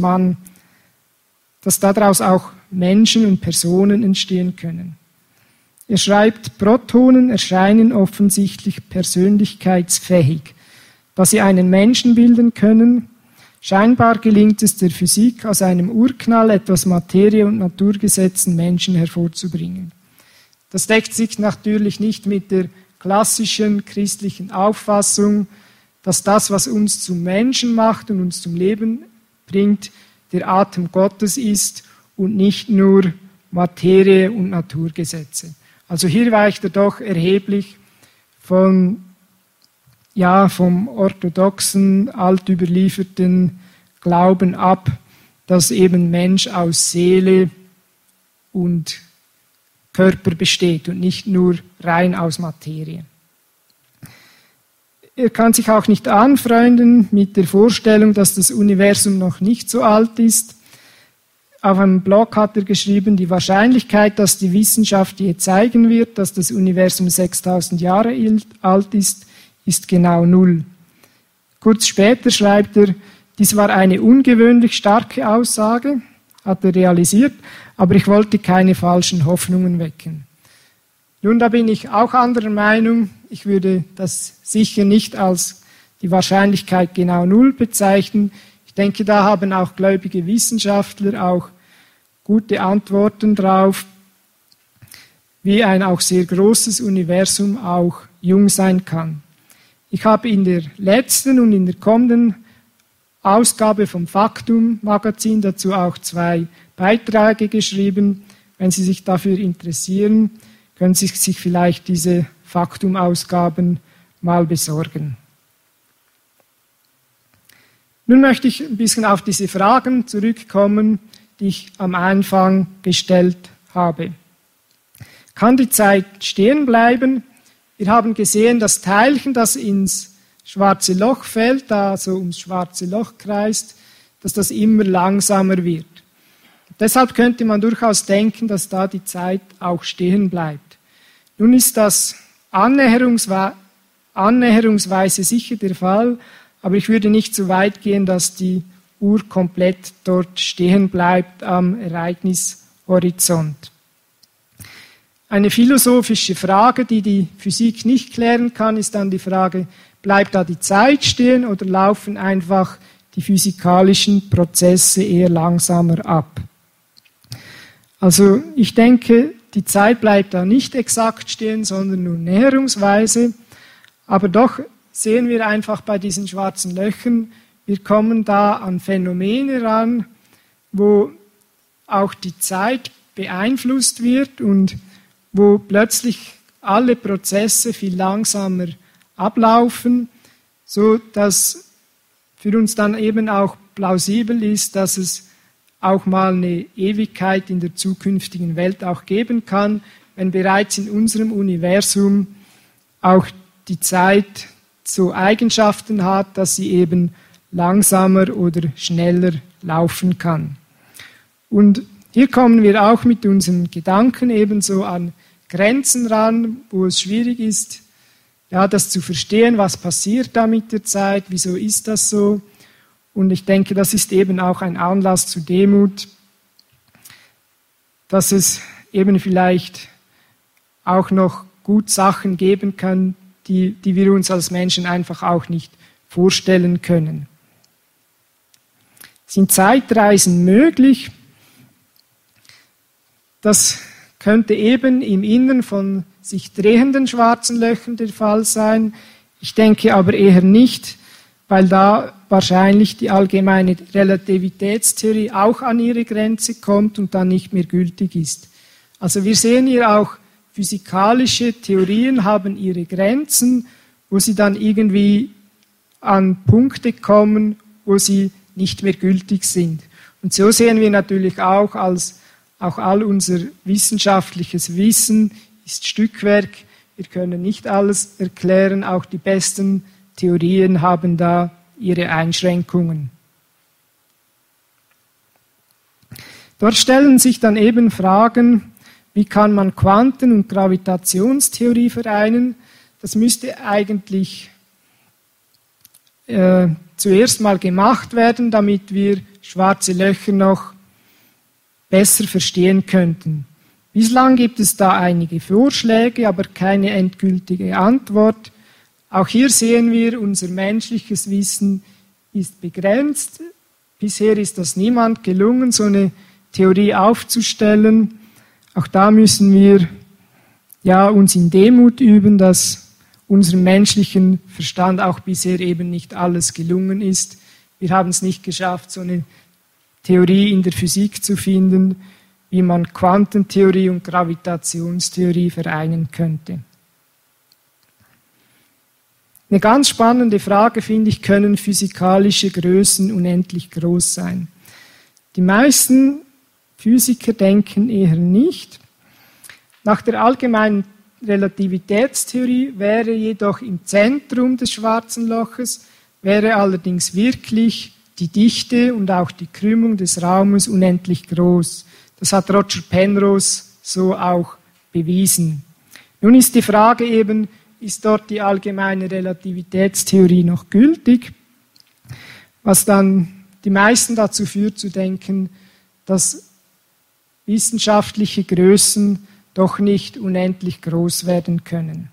Speaker 2: auch Menschen und Personen entstehen können. Er schreibt, Protonen erscheinen offensichtlich persönlichkeitsfähig, dass sie einen Menschen bilden können. Scheinbar gelingt es der Physik, aus einem Urknall etwas Materie und Naturgesetzen Menschen hervorzubringen. Das deckt sich natürlich nicht mit der klassischen christlichen Auffassung, dass das, was uns zum Menschen macht und uns zum Leben bringt, der Atem Gottes ist und nicht nur Materie und Naturgesetze. Also hier weicht er doch erheblich vom orthodoxen, altüberlieferten Glauben ab, dass eben Mensch aus Seele und Körper besteht und nicht nur rein aus Materie. Er kann sich auch nicht anfreunden mit der Vorstellung, dass das Universum noch nicht so alt ist. Auf einem Blog hat er geschrieben, die Wahrscheinlichkeit, dass die Wissenschaft je zeigen wird, dass das Universum 6000 Jahre alt ist genau 0. Kurz später schreibt er, dies war eine ungewöhnlich starke Aussage, hat er realisiert, aber ich wollte keine falschen Hoffnungen wecken. Nun, da bin ich auch anderer Meinung. Ich würde das sicher nicht als die Wahrscheinlichkeit genau 0 bezeichnen. Ich denke, da haben auch gläubige Wissenschaftler auch gute Antworten drauf, wie ein auch sehr großes Universum auch jung sein kann. Ich habe in der letzten und in der kommenden Ausgabe vom Faktum-Magazin dazu auch 2 Beiträge geschrieben. Wenn Sie sich dafür interessieren, können Sie sich vielleicht diese Faktum-Ausgaben mal besorgen. Nun möchte ich ein bisschen auf diese Fragen zurückkommen, die ich am Anfang gestellt habe. Kann die Zeit stehen bleiben? Wir haben gesehen, das Teilchen, das ins schwarze Loch fällt, da so ums schwarze Loch kreist, dass das immer langsamer wird. Deshalb könnte man durchaus denken, dass da die Zeit auch stehen bleibt. Nun ist das annäherungsweise sicher der Fall, aber ich würde nicht so weit gehen, dass die Uhr komplett dort stehen bleibt am Ereignishorizont. Eine philosophische Frage, die die Physik nicht klären kann, ist dann die Frage, bleibt da die Zeit stehen oder laufen einfach die physikalischen Prozesse eher langsamer ab? Also ich denke, die Zeit bleibt da nicht exakt stehen, sondern nur näherungsweise. Aber doch sehen wir einfach bei diesen schwarzen Löchern, wir kommen da an Phänomene ran, wo auch die Zeit beeinflusst wird und wo plötzlich alle Prozesse viel langsamer ablaufen, so dass für uns dann eben auch plausibel ist, dass es auch mal eine Ewigkeit in der zukünftigen Welt auch geben kann, wenn bereits in unserem Universum auch die Zeit so Eigenschaften hat, dass sie eben langsamer oder schneller laufen kann. Und hier kommen wir auch mit unseren Gedanken ebenso an Grenzen ran, wo es schwierig ist, ja, das zu verstehen, was passiert da mit der Zeit, wieso ist das so. Und ich denke, das ist eben auch ein Anlass zu Demut, dass es eben vielleicht auch noch gut Sachen geben kann, die wir uns als Menschen einfach auch nicht vorstellen können. Sind Zeitreisen möglich? Das könnte eben im Innern von sich drehenden schwarzen Löchern der Fall sein. Ich denke aber eher nicht, weil da wahrscheinlich die allgemeine Relativitätstheorie auch an ihre Grenze kommt und dann nicht mehr gültig ist. Also wir sehen hier auch, physikalische Theorien haben ihre Grenzen, wo sie dann irgendwie an Punkte kommen, wo sie nicht mehr gültig sind. Und so sehen wir natürlich auch, als auch all unser wissenschaftliches Wissen ist Stückwerk. Wir können nicht alles erklären, auch die besten Theorien haben da ihre Einschränkungen. Dort stellen sich dann eben Fragen, wie kann man Quanten- und Gravitationstheorie vereinen? Das müsste eigentlich zuerst mal gemacht werden, damit wir schwarze Löcher noch besser verstehen könnten. Bislang gibt es da einige Vorschläge, aber keine endgültige Antwort. Auch hier sehen wir, unser menschliches Wissen ist begrenzt. Bisher ist das niemand gelungen, so eine Theorie aufzustellen. Auch da müssen wir uns in Demut üben, dass unserem menschlichen Verstand auch bisher eben nicht alles gelungen ist. Wir haben es nicht geschafft, so eine Theorie in der Physik zu finden, wie man Quantentheorie und Gravitationstheorie vereinen könnte. Eine ganz spannende Frage finde ich, können physikalische Größen unendlich groß sein? Die meisten Physiker denken eher nicht. Nach der allgemeinen Relativitätstheorie wäre jedoch im Zentrum des schwarzen Loches, wäre allerdings wirklich die Dichte und auch die Krümmung des Raumes unendlich groß. Das hat Roger Penrose so auch bewiesen. Nun ist die Frage eben, ist dort die allgemeine Relativitätstheorie noch gültig? Was dann die meisten dazu führt zu denken, dass wissenschaftliche Größen doch nicht unendlich groß werden können.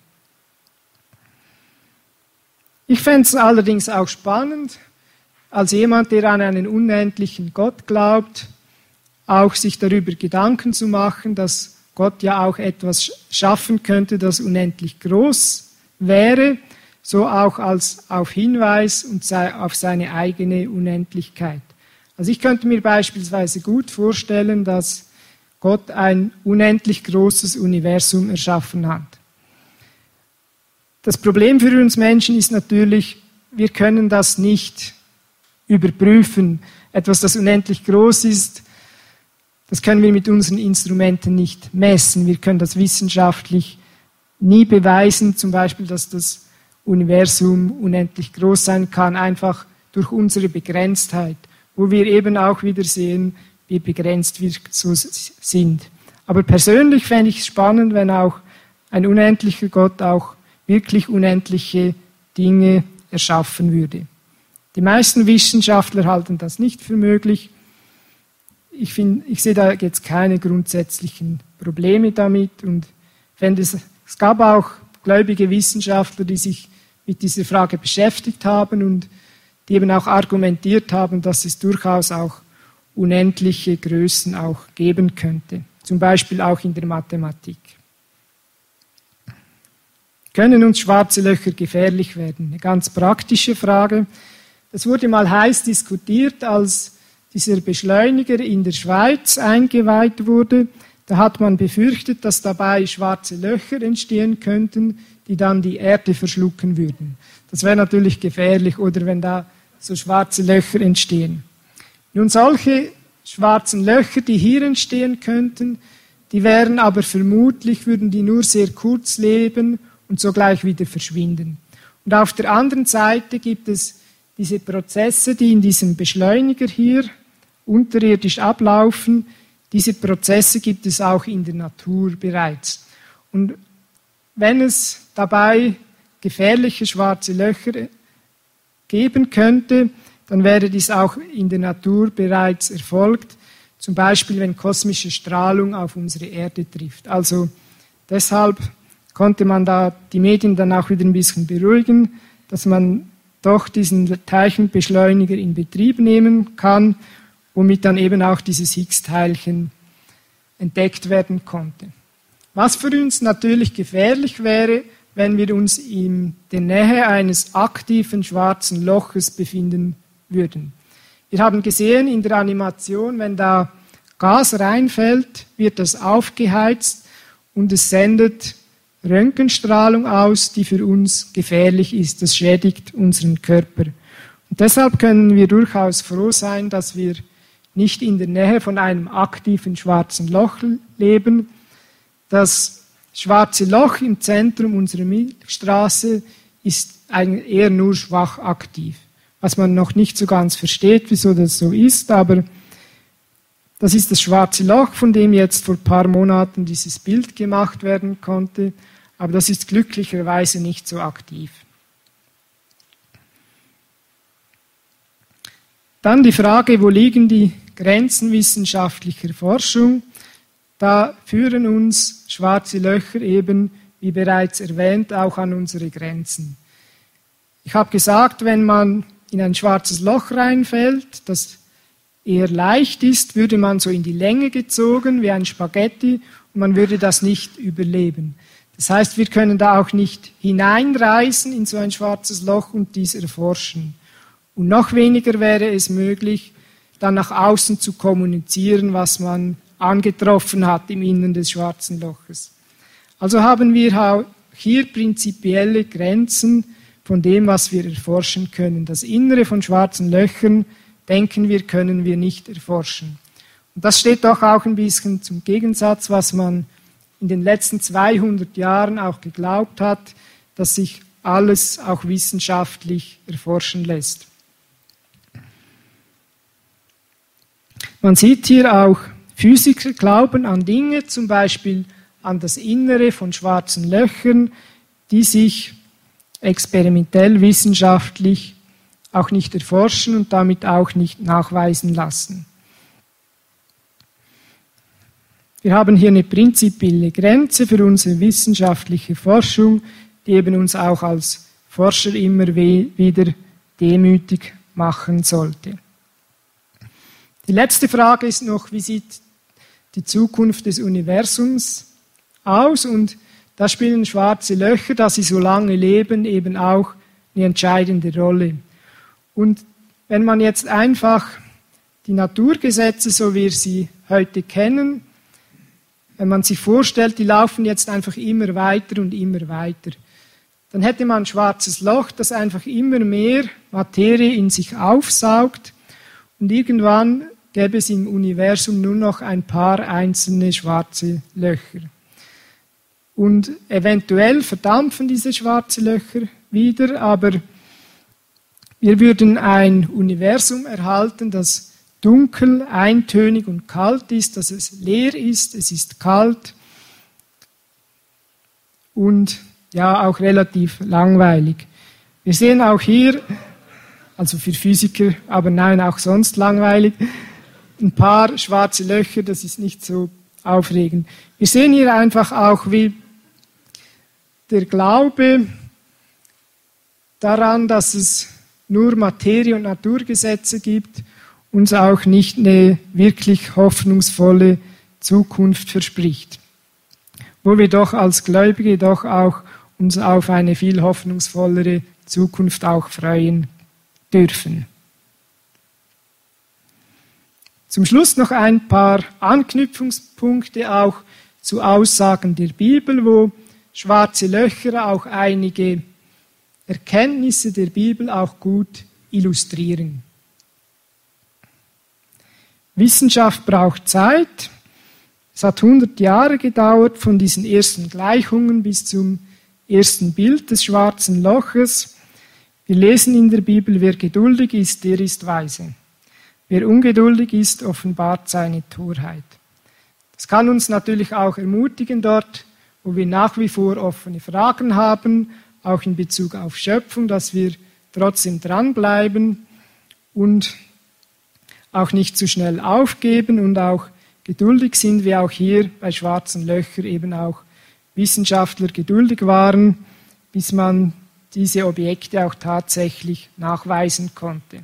Speaker 2: Ich fände es allerdings auch spannend, als jemand, der an einen unendlichen Gott glaubt, auch sich darüber Gedanken zu machen, dass Gott ja auch etwas schaffen könnte, das unendlich groß wäre, so auch als auf Hinweis und auf seine eigene Unendlichkeit. Also ich könnte mir beispielsweise gut vorstellen, dass Gott ein unendlich großes Universum erschaffen hat. Das Problem für uns Menschen ist natürlich, wir können das nicht überprüfen. Etwas, das unendlich groß ist, das können wir mit unseren Instrumenten nicht messen. Wir können das wissenschaftlich nie beweisen, zum Beispiel, dass das Universum unendlich groß sein kann, einfach durch unsere Begrenztheit, wo wir eben auch wieder sehen, wie begrenzt wir so sind. Aber persönlich fände ich es spannend, wenn auch ein unendlicher Gott auch wirklich unendliche Dinge erschaffen würde. Die meisten Wissenschaftler halten das nicht für möglich. Ich sehe da jetzt keine grundsätzlichen Probleme damit und es gab auch gläubige Wissenschaftler, die sich mit dieser Frage beschäftigt haben und die eben auch argumentiert haben, dass es durchaus auch unendliche Größen auch geben könnte, zum Beispiel auch in der Mathematik. Können uns schwarze Löcher gefährlich werden? Eine ganz praktische Frage. Das wurde mal heiß diskutiert, als dieser Beschleuniger in der Schweiz eingeweiht wurde. Da hat man befürchtet, dass dabei schwarze Löcher entstehen könnten, die dann die Erde verschlucken würden. Das wäre natürlich gefährlich, oder wenn da so schwarze Löcher entstehen. Nun, solche schwarzen Löcher, die hier entstehen könnten, die wären aber vermutlich, würden die nur sehr kurz leben und sogleich wieder verschwinden. Und auf der anderen Seite gibt es diese Prozesse, die in diesem Beschleuniger hier unterirdisch ablaufen. Diese Prozesse gibt es auch in der Natur bereits. Und wenn es dabei gefährliche schwarze Löcher geben könnte, dann wäre dies auch in der Natur bereits erfolgt, zum Beispiel wenn kosmische Strahlung auf unsere Erde trifft. Also deshalb konnte man da die Medien dann auch wieder ein bisschen beruhigen, dass man doch diesen Teilchenbeschleuniger in Betrieb nehmen kann, womit dann eben auch dieses Higgs-Teilchen entdeckt werden konnte. Was für uns natürlich gefährlich wäre, wenn wir uns in der Nähe eines aktiven schwarzen Loches befinden würden. Wir haben gesehen in der Animation, wenn da Gas reinfällt, wird das aufgeheizt und es sendet Röntgenstrahlung aus, die für uns gefährlich ist. Das schädigt unseren Körper. Und deshalb können wir durchaus froh sein, dass wir nicht in der Nähe von einem aktiven schwarzen Loch leben. Das schwarze Loch im Zentrum unserer Milchstraße ist eigentlich eher nur schwach aktiv. Was man noch nicht so ganz versteht, wieso das so ist, aber das ist das schwarze Loch, von dem jetzt vor ein paar Monaten dieses Bild gemacht werden konnte, aber das ist glücklicherweise nicht so aktiv. Dann die Frage, wo liegen die Grenzen wissenschaftlicher Forschung? Da führen uns schwarze Löcher eben, wie bereits erwähnt, auch an unsere Grenzen. Ich habe gesagt, wenn man in ein schwarzes Loch reinfällt, das eher leicht ist, würde man so in die Länge gezogen wie ein Spaghetti und man würde das nicht überleben. Das heißt, wir können da auch nicht hineinreisen in so ein schwarzes Loch und dies erforschen. Und noch weniger wäre es möglich, dann nach außen zu kommunizieren, was man angetroffen hat im Innern des schwarzen Loches. Also haben wir auch hier prinzipielle Grenzen von dem, was wir erforschen können. Das Innere von schwarzen Löchern, denken wir, können wir nicht erforschen. Und das steht doch auch ein bisschen zum Gegensatz, was man in den letzten 200 Jahren auch geglaubt hat, dass sich alles auch wissenschaftlich erforschen lässt. Man sieht hier auch, Physiker glauben an Dinge, zum Beispiel an das Innere von schwarzen Löchern, die sich experimentell wissenschaftlich auch nicht erforschen und damit auch nicht nachweisen lassen. Wir haben hier eine prinzipielle Grenze für unsere wissenschaftliche Forschung, die eben uns auch als Forscher immer wieder demütig machen sollte. Die letzte Frage ist noch, wie sieht die Zukunft des Universums aus? Und da spielen schwarze Löcher, da sie so lange leben, eben auch eine entscheidende Rolle. Und wenn man jetzt einfach die Naturgesetze, so wie wir sie heute kennen, wenn man sich vorstellt, die laufen jetzt einfach immer weiter und immer weiter, dann hätte man ein schwarzes Loch, das einfach immer mehr Materie in sich aufsaugt und irgendwann gäbe es im Universum nur noch ein paar einzelne schwarze Löcher. Und eventuell verdampfen diese schwarzen Löcher wieder, aber wir würden ein Universum erhalten, das dunkel, eintönig und kalt ist, dass es leer ist, es ist kalt und ja auch relativ langweilig. Wir sehen auch hier, also für Physiker, aber nein, auch sonst langweilig, ein paar schwarze Löcher, das ist nicht so aufregend. Wir sehen hier einfach auch, wie der Glaube daran, dass es nur Materie und Naturgesetze gibt, uns auch nicht eine wirklich hoffnungsvolle Zukunft verspricht. Wo wir doch als Gläubige doch auch uns auf eine viel hoffnungsvollere Zukunft auch freuen dürfen. Zum Schluss noch ein paar Anknüpfungspunkte auch zu Aussagen der Bibel, wo schwarze Löcher auch einige Erkenntnisse der Bibel auch gut illustrieren. Wissenschaft braucht Zeit. Es hat 100 Jahre gedauert von diesen ersten Gleichungen bis zum ersten Bild des schwarzen Loches. Wir lesen in der Bibel, wer geduldig ist, der ist weise. Wer ungeduldig ist, offenbart seine Torheit. Das kann uns natürlich auch ermutigen dort, wo wir nach wie vor offene Fragen haben, auch in Bezug auf Schöpfung, dass wir trotzdem dranbleiben und auch nicht zu schnell aufgeben und auch geduldig sind, wie auch hier bei schwarzen Löchern eben auch Wissenschaftler geduldig waren, bis man diese Objekte auch tatsächlich nachweisen konnte.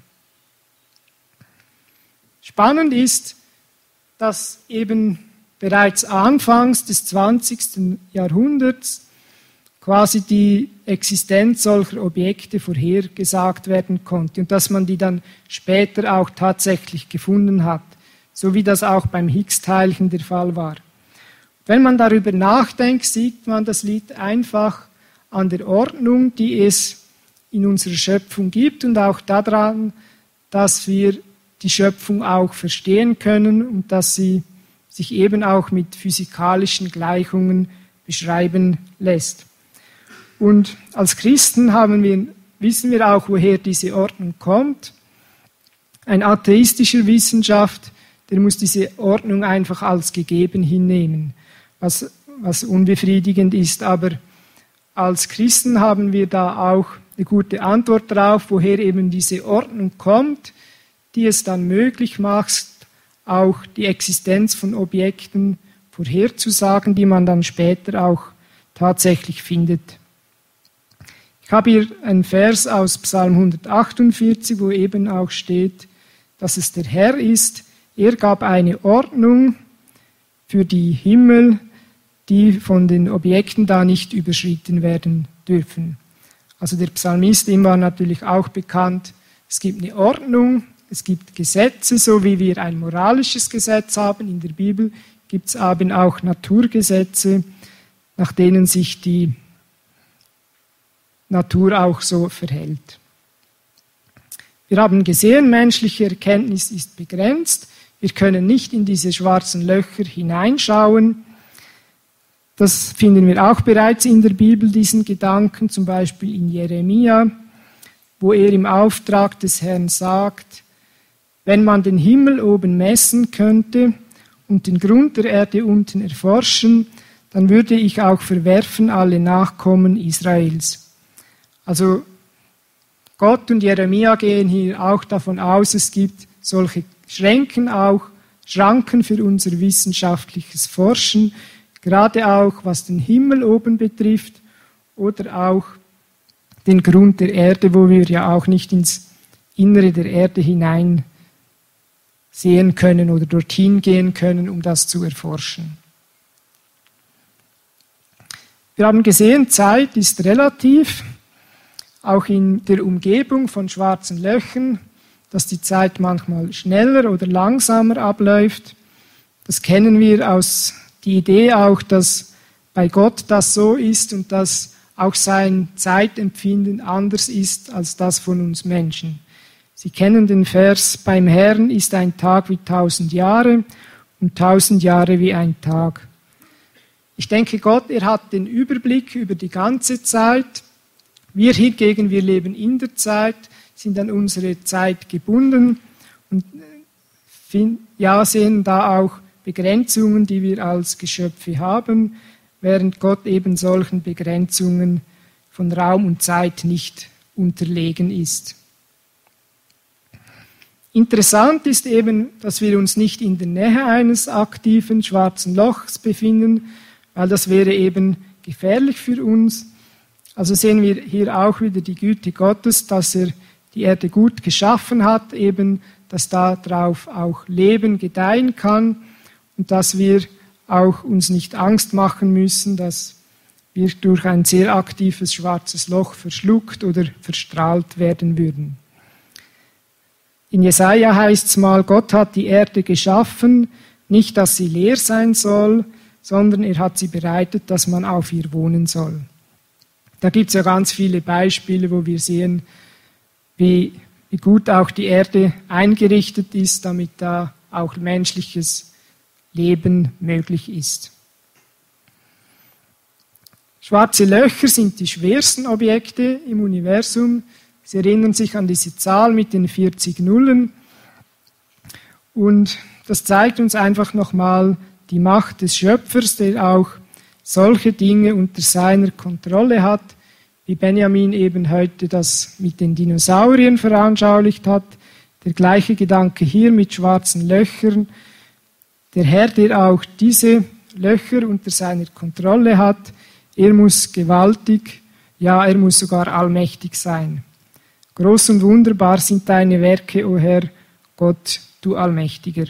Speaker 2: Spannend ist, dass eben bereits anfangs des 20. Jahrhunderts quasi die Existenz solcher Objekte vorhergesagt werden konnte und dass man die dann später auch tatsächlich gefunden hat, so wie das auch beim Higgs-Teilchen der Fall war. Wenn man darüber nachdenkt, sieht man, das liegt einfach an der Ordnung, die es in unserer Schöpfung gibt und auch daran, dass wir die Schöpfung auch verstehen können und dass sie sich eben auch mit physikalischen Gleichungen beschreiben lässt. Und als Christen wissen wir auch, woher diese Ordnung kommt. Ein atheistischer Wissenschaft, der muss diese Ordnung einfach als gegeben hinnehmen, was unbefriedigend ist. Aber als Christen haben wir da auch eine gute Antwort darauf, woher eben diese Ordnung kommt, die es dann möglich macht, auch die Existenz von Objekten vorherzusagen, die man dann später auch tatsächlich findet. Ich habe hier einen Vers aus Psalm 148, wo eben auch steht, dass es der Herr ist. Er gab eine Ordnung für die Himmel, die von den Objekten da nicht überschritten werden dürfen. Also der Psalmist, ihm war natürlich auch bekannt, es gibt eine Ordnung, es gibt Gesetze, so wie wir ein moralisches Gesetz haben. In der Bibel gibt es eben auch Naturgesetze, nach denen sich die Natur auch so verhält. Wir haben gesehen, menschliche Erkenntnis ist begrenzt. Wir können nicht in diese schwarzen Löcher hineinschauen. Das finden wir auch bereits in der Bibel, diesen Gedanken, zum Beispiel in Jeremia, wo er im Auftrag des Herrn sagt, wenn man den Himmel oben messen könnte und den Grund der Erde unten erforschen, dann würde ich auch verwerfen alle Nachkommen Israels. Also Gott und Jeremia gehen hier auch davon aus, es gibt solche Schranken für unser wissenschaftliches Forschen, gerade auch was den Himmel oben betrifft oder auch den Grund der Erde, wo wir ja auch nicht ins Innere der Erde hinein sehen können oder dorthin gehen können, um das zu erforschen. Wir haben gesehen, Zeit ist relativ, auch in der Umgebung von schwarzen Löchern, dass die Zeit manchmal schneller oder langsamer abläuft. Das kennen wir aus der Idee auch, dass bei Gott das so ist und dass auch sein Zeitempfinden anders ist als das von uns Menschen. Sie kennen den Vers, beim Herrn ist ein Tag wie 1000 Jahre und 1000 Jahre wie ein Tag. Ich denke, Gott, er hat den Überblick über die ganze Zeit. Wir hingegen, wir leben in der Zeit, sind an unsere Zeit gebunden und sehen da auch Begrenzungen, die wir als Geschöpfe haben, während Gott eben solchen Begrenzungen von Raum und Zeit nicht unterlegen ist. Interessant ist eben, dass wir uns nicht in der Nähe eines aktiven schwarzen Lochs befinden, weil das wäre eben gefährlich für uns. Also sehen wir hier auch wieder die Güte Gottes, dass er die Erde gut geschaffen hat, eben, dass da drauf auch Leben gedeihen kann und dass wir auch uns nicht Angst machen müssen, dass wir durch ein sehr aktives schwarzes Loch verschluckt oder verstrahlt werden würden. In Jesaja heißt es mal, Gott hat die Erde geschaffen, nicht, dass sie leer sein soll, sondern er hat sie bereitet, dass man auf ihr wohnen soll. Da gibt es ja ganz viele Beispiele, wo wir sehen, wie gut auch die Erde eingerichtet ist, damit da auch menschliches Leben möglich ist. Schwarze Löcher sind die schwersten Objekte im Universum. Sie erinnern sich an diese Zahl mit den 40 Nullen. Und das zeigt uns einfach nochmal die Macht des Schöpfers, der auch solche Dinge unter seiner Kontrolle hat, wie Benjamin eben heute das mit den Dinosauriern veranschaulicht hat. Der gleiche Gedanke hier mit schwarzen Löchern. Der Herr, der auch diese Löcher unter seiner Kontrolle hat, er muss gewaltig, ja, er muss sogar allmächtig sein. Groß und wunderbar sind deine Werke, o Herr, Gott, du Allmächtiger.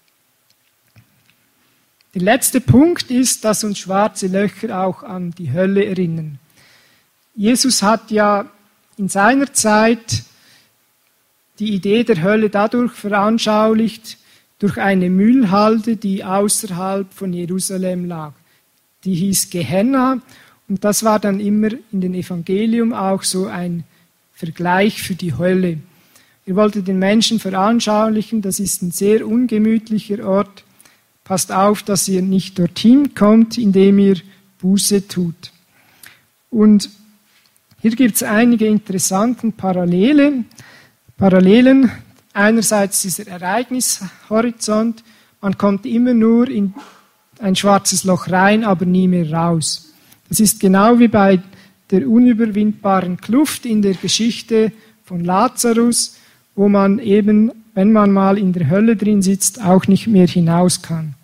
Speaker 2: Der letzte Punkt ist, dass uns schwarze Löcher auch an die Hölle erinnern. Jesus hat ja in seiner Zeit die Idee der Hölle dadurch veranschaulicht, durch eine Müllhalde, die außerhalb von Jerusalem lag. Die hieß Gehenna und das war dann immer in den Evangelium auch so ein Vergleich für die Hölle. Er wollte den Menschen veranschaulichen, das ist ein sehr ungemütlicher Ort. Passt auf, dass ihr nicht dorthin kommt, indem ihr Buße tut. Und hier gibt es einige interessante Parallelen. Einerseits dieser Ereignishorizont, man kommt immer nur in ein schwarzes Loch rein, aber nie mehr raus. Das ist genau wie bei der unüberwindbaren Kluft in der Geschichte von Lazarus, wo man eben, wenn man mal in der Hölle drin sitzt, auch nicht mehr hinaus kann.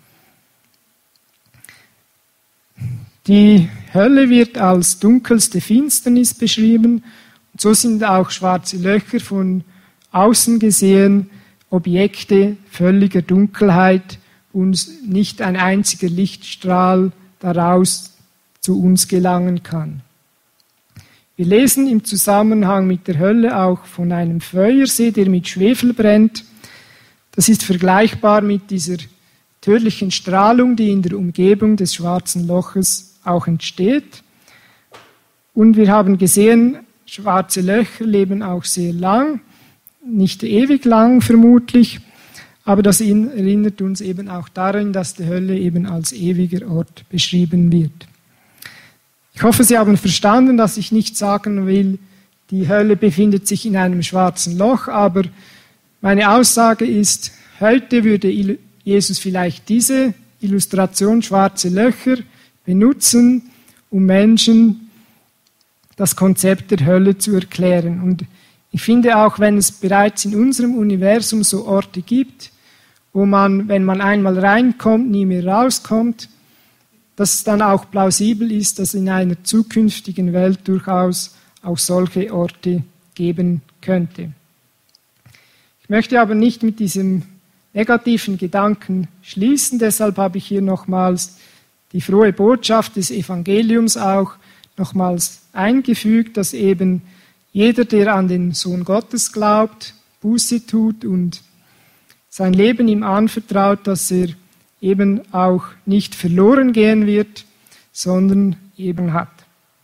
Speaker 2: Die Hölle wird als dunkelste Finsternis beschrieben. Und so sind auch schwarze Löcher von außen gesehen Objekte völliger Dunkelheit und nicht ein einziger Lichtstrahl daraus zu uns gelangen kann. Wir lesen im Zusammenhang mit der Hölle auch von einem Feuersee, der mit Schwefel brennt. Das ist vergleichbar mit dieser tödlichen Strahlung, die in der Umgebung des schwarzen Loches auch entsteht. Und wir haben gesehen, schwarze Löcher leben auch sehr lang, nicht ewig lang vermutlich, aber das erinnert uns eben auch daran, dass die Hölle eben als ewiger Ort beschrieben wird. Ich hoffe, Sie haben verstanden, dass ich nicht sagen will, die Hölle befindet sich in einem schwarzen Loch, aber meine Aussage ist, heute würde Jesus vielleicht diese Illustration schwarze Löcher benutzen, um Menschen das Konzept der Hölle zu erklären. Und ich finde auch, wenn es bereits in unserem Universum so Orte gibt, wo man, wenn man einmal reinkommt, nie mehr rauskommt, dass es dann auch plausibel ist, dass in einer zukünftigen Welt durchaus auch solche Orte geben könnte. Ich möchte aber nicht mit diesem negativen Gedanken schließen, deshalb habe ich hier nochmals die frohe Botschaft des Evangeliums auch nochmals eingefügt, dass eben jeder, der an den Sohn Gottes glaubt, Buße tut und sein Leben ihm anvertraut, dass er eben auch nicht verloren gehen wird, sondern eben hat.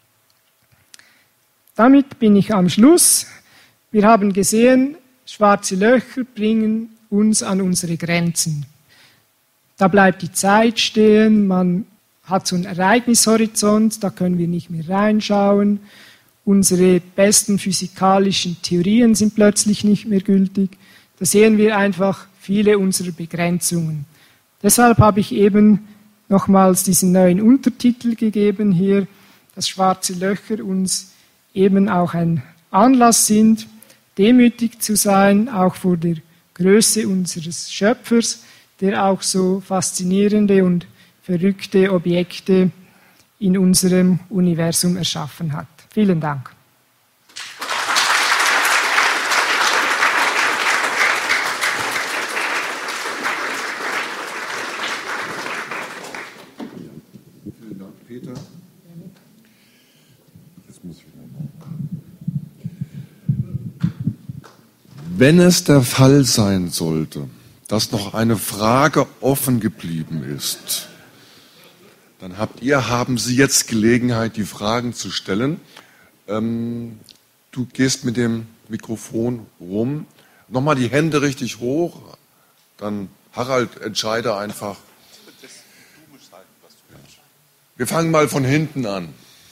Speaker 2: Damit bin ich am Schluss. Wir haben gesehen, schwarze Löcher bringen uns an unsere Grenzen. Da bleibt die Zeit stehen, man hat so einen Ereignishorizont, da können wir nicht mehr reinschauen. Unsere besten physikalischen Theorien sind plötzlich nicht mehr gültig. Da sehen wir einfach viele unserer Begrenzungen. Deshalb habe ich eben nochmals diesen neuen Untertitel gegeben hier, dass schwarze Löcher uns eben auch ein Anlass sind, demütig zu sein, auch vor der Größe unseres Schöpfers, der auch so faszinierende und verrückte Objekte in unserem Universum erschaffen hat. Vielen Dank.
Speaker 1: Vielen Dank, Peter. Jetzt muss ich wieder. Wenn es der Fall sein sollte, dass noch eine Frage offen geblieben ist, dann haben Sie jetzt Gelegenheit, die Fragen zu stellen. Du gehst mit dem Mikrofon rum. Nochmal die Hände richtig hoch. Dann, Harald, entscheide einfach, Wir fangen mal von hinten an.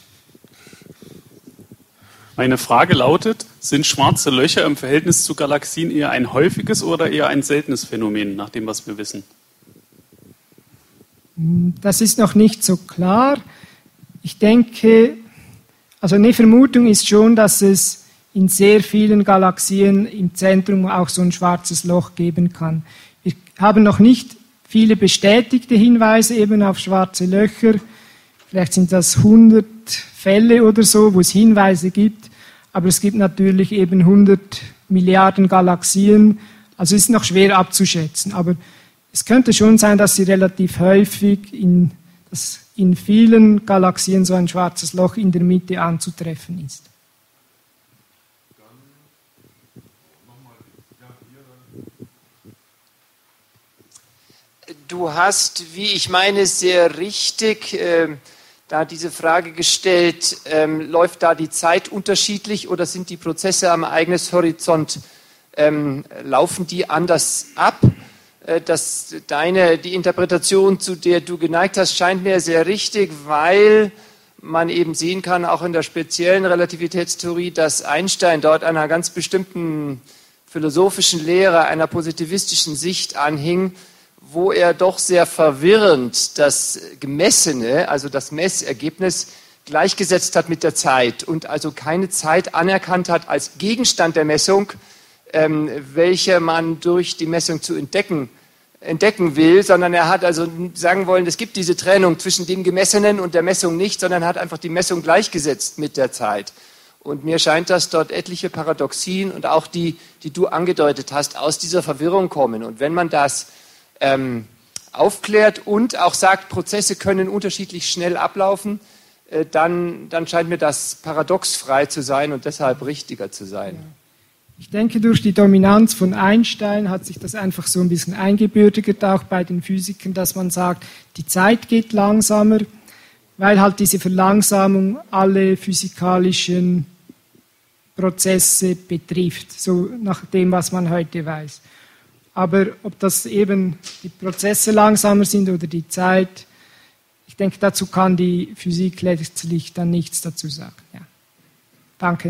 Speaker 3: Meine Frage lautet, sind schwarze Löcher im Verhältnis zu Galaxien eher ein häufiges oder eher ein seltenes Phänomen, nach dem, was wir wissen?
Speaker 2: Das ist noch nicht so klar. Ich denke, also eine Vermutung ist schon, dass es in sehr vielen Galaxien im Zentrum auch so ein schwarzes Loch geben kann. Wir haben noch nicht viele bestätigte Hinweise eben auf schwarze Löcher. Vielleicht sind das 100 Fälle oder so, wo es Hinweise gibt. Aber es gibt natürlich eben 100 Milliarden Galaxien. Also ist noch schwer abzuschätzen. Aber es könnte schon sein, dass sie relativ häufig dass in vielen Galaxien so ein schwarzes Loch in der Mitte anzutreffen ist.
Speaker 4: Du hast, wie ich meine, sehr richtig da diese Frage gestellt, läuft da die Zeit unterschiedlich oder sind die Prozesse am Ereignishorizont, laufen die anders ab? Die Interpretation, zu der du geneigt hast, scheint mir sehr richtig, weil man eben sehen kann, auch in der speziellen Relativitätstheorie, dass Einstein dort einer ganz bestimmten philosophischen Lehre, einer positivistischen Sicht anhing, wo er doch sehr verwirrend das Gemessene, also das Messergebnis, gleichgesetzt hat mit der Zeit und also keine Zeit anerkannt hat als Gegenstand der Messung, welche man durch die Messung zu entdecken will, sondern er hat also sagen wollen, es gibt diese Trennung zwischen dem Gemessenen und der Messung nicht, sondern hat einfach die Messung gleichgesetzt mit der Zeit. Und mir scheint, dass dort etliche Paradoxien und auch die du angedeutet hast, aus dieser Verwirrung kommen. Und wenn man das aufklärt und auch sagt, Prozesse können unterschiedlich schnell ablaufen, dann scheint mir das paradoxfrei zu sein und deshalb richtiger zu sein.
Speaker 2: Ich denke, durch die Dominanz von Einstein hat sich das einfach so ein bisschen eingebürgert, auch bei den Physikern, dass man sagt, die Zeit geht langsamer, weil halt diese Verlangsamung alle physikalischen Prozesse betrifft, so nach dem, was man heute weiß. Aber ob das eben die Prozesse langsamer sind oder die Zeit, ich denke, dazu kann die Physik letztlich dann nichts dazu sagen. Ja. Danke.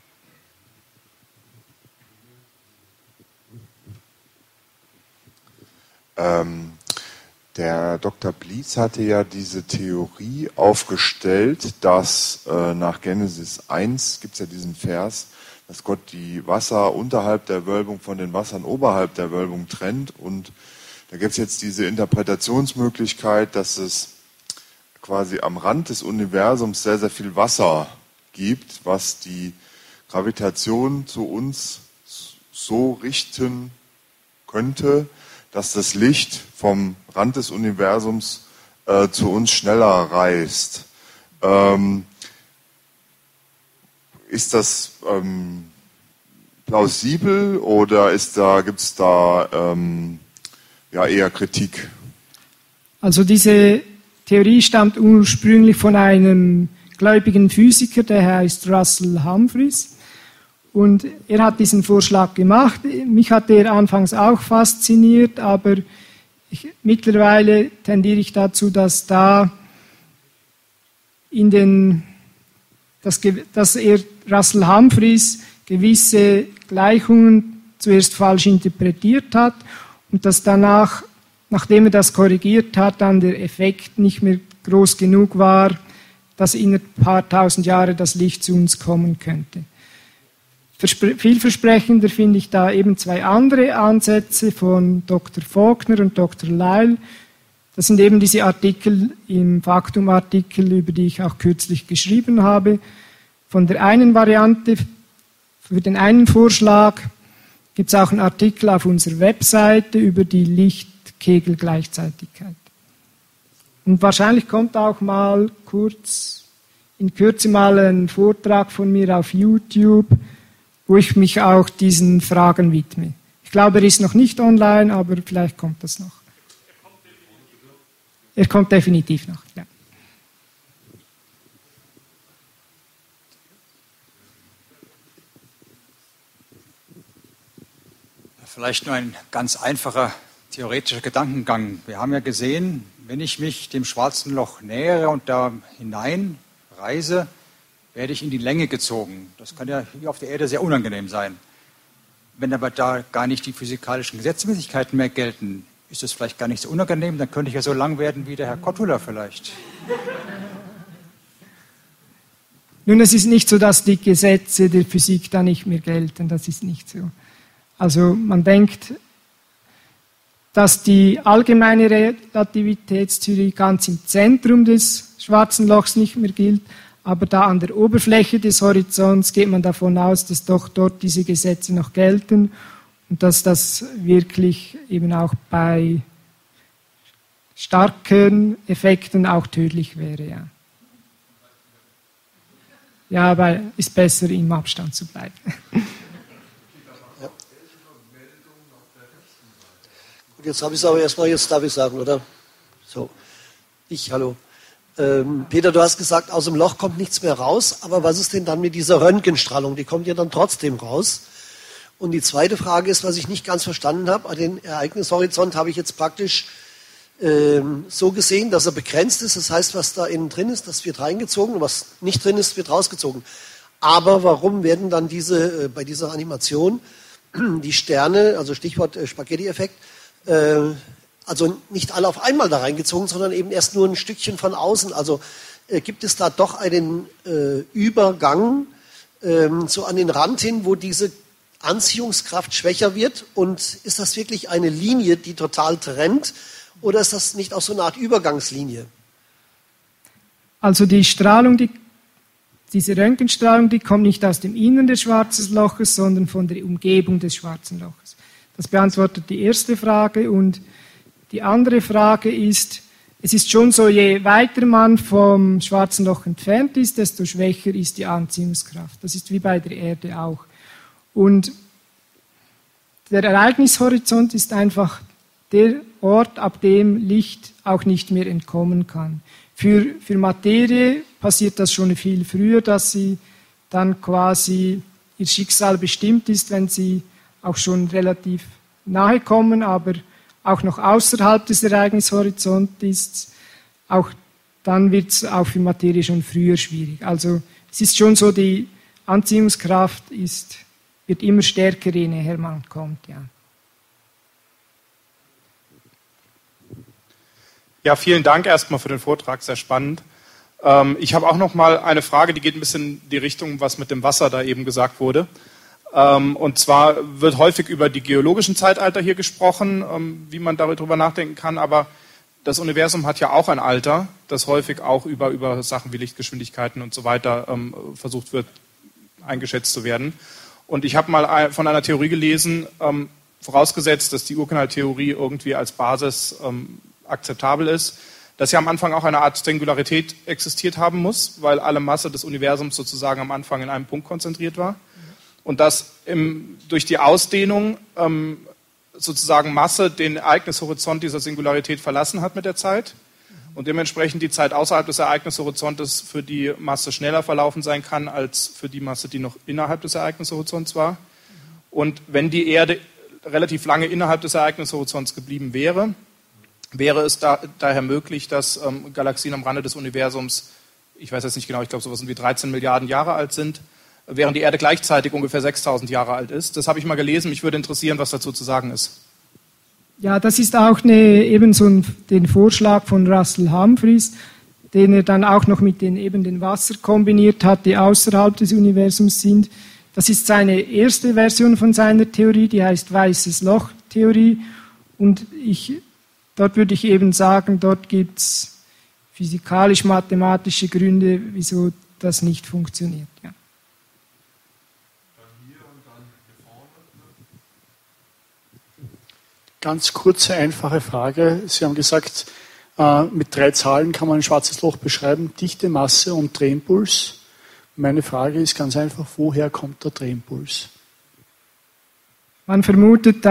Speaker 5: Der Dr. Blies hatte ja diese Theorie aufgestellt, dass nach Genesis 1 gibt es ja diesen Vers, dass Gott die Wasser unterhalb der Wölbung von den Wassern oberhalb der Wölbung trennt. Und da gibt es jetzt diese Interpretationsmöglichkeit, dass es quasi am Rand des Universums sehr, sehr viel Wasser gibt, was die Gravitation zu uns so richten könnte, dass das Licht vom Rand des Universums zu uns schneller reist. Ist das plausibel oder gibt es da eher Kritik?
Speaker 2: Also diese Theorie stammt ursprünglich von einem gläubigen Physiker, der heißt Russell Humphreys. Und er hat diesen Vorschlag gemacht. Mich hat er anfangs auch fasziniert, aber mittlerweile tendiere ich dazu, dass Russell Humphreys gewisse Gleichungen zuerst falsch interpretiert hat und dass danach, nachdem er das korrigiert hat, dann der Effekt nicht mehr groß genug war, dass in ein paar tausend Jahre das Licht zu uns kommen könnte. Vielversprechender finde ich da eben zwei andere Ansätze von Dr. Faulkner und Dr. Lyle. Das sind eben diese Artikel im Faktum-Artikel, über die ich auch kürzlich geschrieben habe. Von der einen Variante, für den einen Vorschlag, gibt es auch einen Artikel auf unserer Webseite über die Lichtkegelgleichzeitigkeit. Und wahrscheinlich kommt auch mal in Kürze mal ein Vortrag von mir auf YouTube, wo ich mich auch diesen Fragen widme. Ich glaube, er ist noch nicht online, aber vielleicht kommt das noch. Er kommt definitiv noch, ja.
Speaker 6: Vielleicht nur ein ganz einfacher theoretischer Gedankengang. Wir haben ja gesehen, Wenn ich mich dem schwarzen Loch nähere und da hinein reise, werde ich in die Länge gezogen. Das kann ja hier auf der Erde sehr unangenehm sein. Wenn aber da gar nicht die physikalischen Gesetzmäßigkeiten mehr gelten, ist es vielleicht gar nicht so unangenehm, dann könnte ich ja so lang werden wie der Herr Kottula vielleicht.
Speaker 2: Nun, es ist nicht so, dass die Gesetze der Physik da nicht mehr gelten, das ist nicht so. Also man denkt, dass die allgemeine Relativitätstheorie ganz im Zentrum des schwarzen Lochs nicht mehr gilt, aber da an der Oberfläche des Horizonts geht man davon aus, dass doch dort diese Gesetze noch gelten und dass das wirklich eben auch bei starken Effekten auch tödlich wäre. Ja, ja, aber ist besser, im Abstand zu bleiben.
Speaker 7: Ja. Gut, jetzt habe ich es aber erstmal, jetzt darf ich sagen, oder? So, hallo. Peter, du hast gesagt, aus dem Loch kommt nichts mehr raus, aber was ist denn dann mit dieser Röntgenstrahlung? Die kommt ja dann trotzdem raus. Und die zweite Frage ist, was ich nicht ganz verstanden habe, den Ereignishorizont habe ich jetzt praktisch so gesehen, dass er begrenzt ist. Das heißt, was da innen drin ist, das wird reingezogen und was nicht drin ist, wird rausgezogen. Aber warum werden dann bei dieser Animation die Sterne, also Stichwort Spaghetti-Effekt, also nicht alle auf einmal da reingezogen, sondern eben erst nur ein Stückchen von außen. Also gibt es da doch einen Übergang so an den Rand hin, wo diese Anziehungskraft schwächer wird? Und ist das wirklich eine Linie, die total trennt? Oder ist das nicht auch so eine Art Übergangslinie?
Speaker 2: Also die Strahlung, diese Röntgenstrahlung, die kommt nicht aus dem Innern des schwarzen Loches, sondern von der Umgebung des schwarzen Loches. Das beantwortet die erste Frage. Und die andere Frage ist, es ist schon so, je weiter man vom schwarzen Loch entfernt ist, desto schwächer ist die Anziehungskraft. Das ist wie bei der Erde auch. Und der Ereignishorizont ist einfach der Ort, ab dem Licht auch nicht mehr entkommen kann. Für Materie passiert das schon viel früher, dass sie dann quasi ihr Schicksal bestimmt ist, wenn sie auch schon relativ nahe kommen, aber auch noch außerhalb des Ereignishorizonts ist, auch dann wird es auch für Materie schon früher schwierig. Also es ist schon so, die Anziehungskraft wird immer stärker, je näher man kommt. Ja.
Speaker 8: Ja, vielen Dank erstmal für den Vortrag, sehr spannend. Ich habe auch noch mal eine Frage, die geht ein bisschen in die Richtung, was mit dem Wasser da eben gesagt wurde. Und zwar wird häufig über die geologischen Zeitalter hier gesprochen, wie man darüber nachdenken kann, aber das Universum hat ja auch ein Alter, das häufig auch über Sachen wie Lichtgeschwindigkeiten und so weiter versucht wird, eingeschätzt zu werden. Und ich habe mal von einer Theorie gelesen, vorausgesetzt, dass die Urknalltheorie irgendwie als Basis akzeptabel ist, dass ja am Anfang auch eine Art Singularität existiert haben muss, weil alle Masse des Universums sozusagen am Anfang in einem Punkt konzentriert war. Und dass durch die Ausdehnung sozusagen Masse den Ereignishorizont dieser Singularität verlassen hat mit der Zeit und dementsprechend die Zeit außerhalb des Ereignishorizontes für die Masse schneller verlaufen sein kann als für die Masse, die noch innerhalb des Ereignishorizonts war. Und wenn die Erde relativ lange innerhalb des Ereignishorizonts geblieben wäre, wäre es daher möglich, dass Galaxien am Rande des Universums, ich weiß jetzt nicht genau, ich glaube sowas wie 13 Milliarden Jahre alt sind, während die Erde gleichzeitig ungefähr 6000 Jahre alt ist. Das habe ich mal gelesen. Mich würde interessieren, was dazu zu sagen ist.
Speaker 2: Ja, das ist auch eben so den Vorschlag von Russell Humphreys, den er dann auch noch mit den Wasser kombiniert hat, die außerhalb des Universums sind. Das ist seine erste Version von seiner Theorie, die heißt Weißes Loch-Theorie. Und dort würde ich eben sagen, dort gibt es physikalisch-mathematische Gründe, wieso das nicht funktioniert. Ja.
Speaker 9: Ganz kurze, einfache Frage. Sie haben gesagt, mit 3 Zahlen kann man ein schwarzes Loch beschreiben, Dichte, Masse und Drehimpuls. Meine Frage ist ganz einfach, woher kommt der Drehimpuls?
Speaker 2: Man vermutet,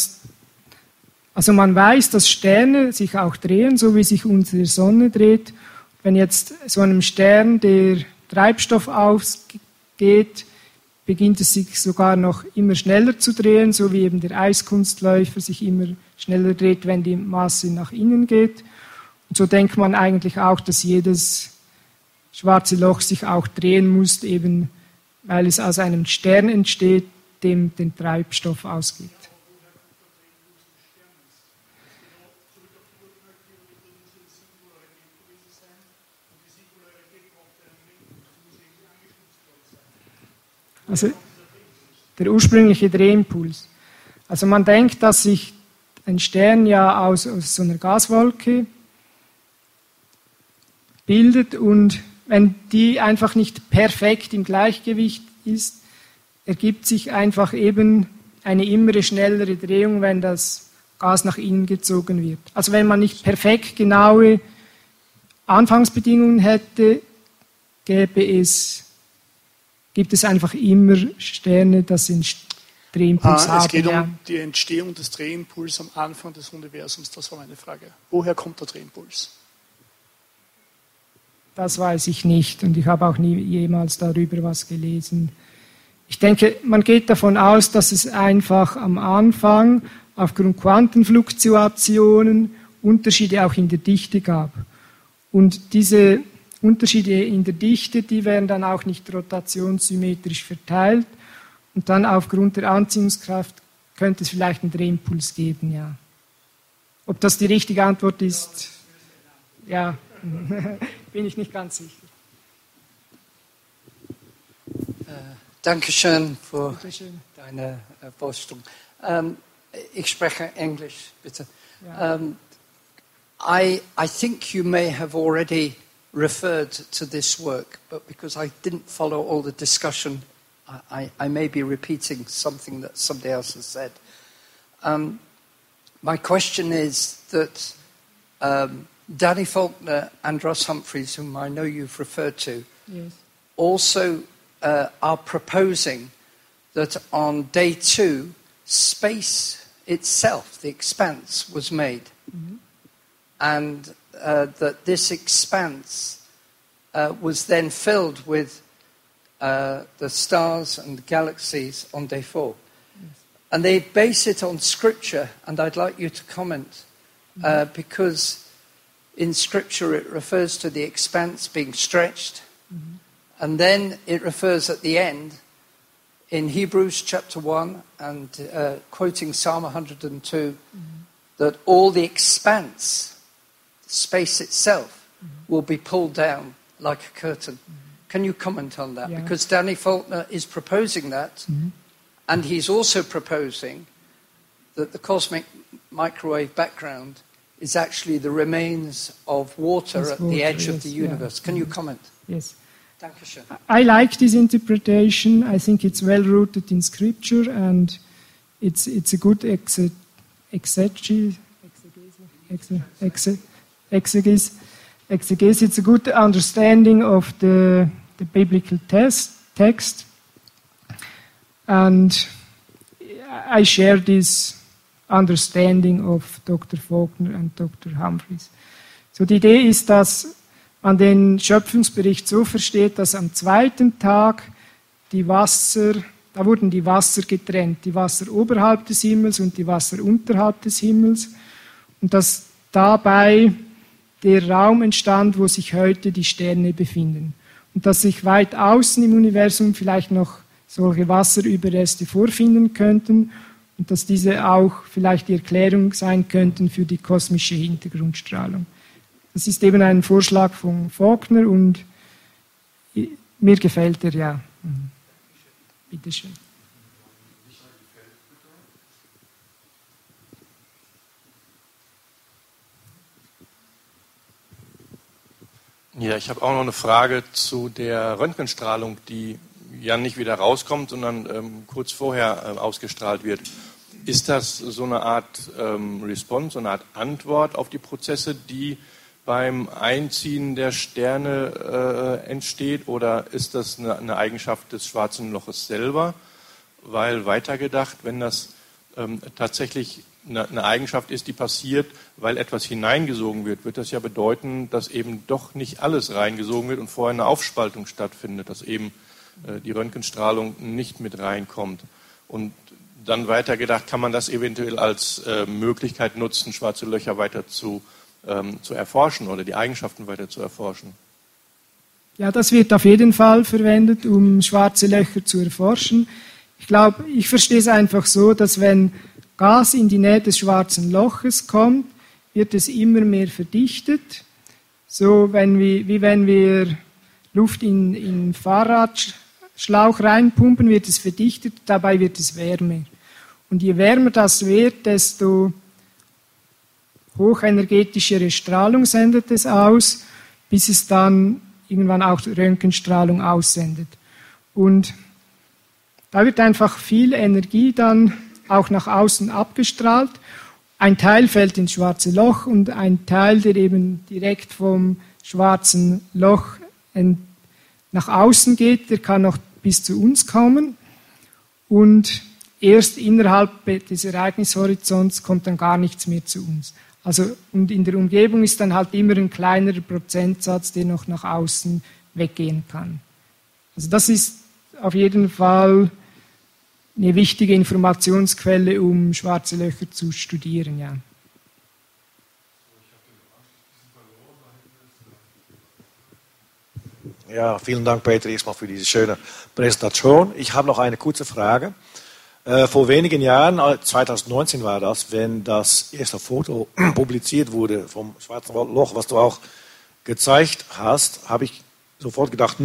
Speaker 2: man weiß, dass Sterne sich auch drehen, so wie sich unsere Sonne dreht. Wenn jetzt so einem Stern der Treibstoff ausgeht, beginnt es sich sogar noch immer schneller zu drehen, so wie eben der Eiskunstläufer sich immer schneller dreht, wenn die Masse nach innen geht. Und so denkt man eigentlich auch, dass jedes schwarze Loch sich auch drehen muss, eben weil es aus einem Stern entsteht, dem den Treibstoff ausgibt. Also der ursprüngliche Drehimpuls. Also man denkt, dass sich ein Stern ja aus so einer Gaswolke bildet und wenn die einfach nicht perfekt im Gleichgewicht ist, ergibt sich einfach eben eine immer schnellere Drehung, wenn das Gas nach innen gezogen wird. Also wenn man nicht perfekt genaue Anfangsbedingungen hätte, gibt es einfach immer Sterne, das den Drehimpuls haben.
Speaker 9: Es geht um die Entstehung des Drehimpuls am Anfang des Universums. Das war meine Frage. Woher kommt der Drehimpuls?
Speaker 2: Das weiß ich nicht und ich habe auch nie jemals darüber was gelesen. Ich denke, man geht davon aus, dass es einfach am Anfang aufgrund Quantenfluktuationen Unterschiede auch in der Dichte gab. Und diese Unterschiede in der Dichte, die werden dann auch nicht rotationssymmetrisch verteilt. Und dann aufgrund der Anziehungskraft könnte es vielleicht einen Drehimpuls geben, ja. Ob das die richtige Antwort ist, ja, bin ich nicht ganz sicher.
Speaker 10: Dankeschön für deine Vorstellung. Ich spreche Englisch, bitte.
Speaker 2: Ja.
Speaker 10: I think you may have already referred to this work, but because I didn't follow all the discussion, I may be repeating something that somebody else has said. My question is that Danny Faulkner and Ross Humphreys, whom I know you've referred to,
Speaker 2: Yes.
Speaker 10: also are proposing that on day 2, space itself, the expanse, was made.
Speaker 2: Mm-hmm.
Speaker 10: And that this expanse was then filled with the stars and galaxies on day 4.
Speaker 2: Yes.
Speaker 10: And they base it on Scripture, and I'd like you to comment, because in Scripture it refers to the expanse being stretched, and then it refers at the end, in Hebrews chapter 1, and quoting Psalm 102, that all the expanse, space itself, will be pulled down like a curtain. Can you comment on that?
Speaker 2: Yeah.
Speaker 10: Because Danny Faulkner is proposing that, and he's also proposing that the cosmic microwave background is actually the remains of water
Speaker 2: It's
Speaker 10: at the
Speaker 2: water,
Speaker 10: edge of
Speaker 2: yes,
Speaker 10: the universe.
Speaker 2: yeah.
Speaker 10: Can you comment?
Speaker 2: Yes.
Speaker 10: Dankeschön.
Speaker 2: I like this interpretation. I think it's well rooted in Scripture and it's a good exegesis. It's a good understanding of the biblical text, and I share this understanding of Dr. Faulkner and Dr. Humphreys. So die Idee ist, dass man den Schöpfungsbericht so versteht, dass am zweiten Tag da wurden die Wasser getrennt, die Wasser oberhalb des Himmels und die Wasser unterhalb des Himmels, und dass dabei der Raum entstand, wo sich heute die Sterne befinden. Und dass sich weit außen im Universum vielleicht noch solche Wasserüberreste vorfinden könnten und dass diese auch vielleicht die Erklärung sein könnten für die kosmische Hintergrundstrahlung. Das ist eben ein Vorschlag von Faulkner und mir gefällt er, ja. Bitte schön.
Speaker 11: Ja, ich habe auch noch eine Frage zu der Röntgenstrahlung, die ja nicht wieder rauskommt, sondern kurz vorher ausgestrahlt wird. Ist das so eine Art Response, so eine Art Antwort auf die Prozesse, die beim Einziehen der Sterne entsteht, oder ist das eine Eigenschaft des Schwarzen Loches selber? Weil weitergedacht, wenn das tatsächlich eine Eigenschaft ist, die passiert, weil etwas hineingesogen wird, wird das ja bedeuten, dass eben doch nicht alles reingesogen wird und vorher eine Aufspaltung stattfindet, dass eben die Röntgenstrahlung nicht mit reinkommt. Und dann weitergedacht, kann man das eventuell als Möglichkeit nutzen, schwarze Löcher weiter zu zu erforschen oder die Eigenschaften weiter zu erforschen?
Speaker 2: Ja, das wird auf jeden Fall verwendet, um schwarze Löcher zu erforschen. Ich glaube, ich verstehe es einfach so, dass wenn Gas in die Nähe des schwarzen Loches kommt, wird es immer mehr verdichtet. So wie wenn wir Luft in Fahrradschlauch reinpumpen, wird es verdichtet, dabei wird es wärmer. Und je wärmer das wird, desto hochenergetischere Strahlung sendet es aus, bis es dann irgendwann auch Röntgenstrahlung aussendet. Und da wird einfach viel Energie dann auch nach außen abgestrahlt. Ein Teil fällt ins schwarze Loch und ein Teil, der eben direkt vom schwarzen Loch nach außen geht, der kann noch bis zu uns kommen. Und erst innerhalb des Ereignishorizonts kommt dann gar nichts mehr zu uns. Also, und in der Umgebung ist dann halt immer ein kleinerer Prozentsatz, der noch nach außen weggehen kann. Also das ist auf jeden Fall eine wichtige Informationsquelle, um schwarze Löcher zu studieren. Ja.
Speaker 12: Ja, vielen Dank, Peter, erstmal für diese schöne Präsentation. Ich habe noch eine kurze Frage. Vor wenigen Jahren, 2019 war das, wenn das erste Foto publiziert wurde vom schwarzen Loch, was du auch gezeigt hast, habe ich sofort gedacht,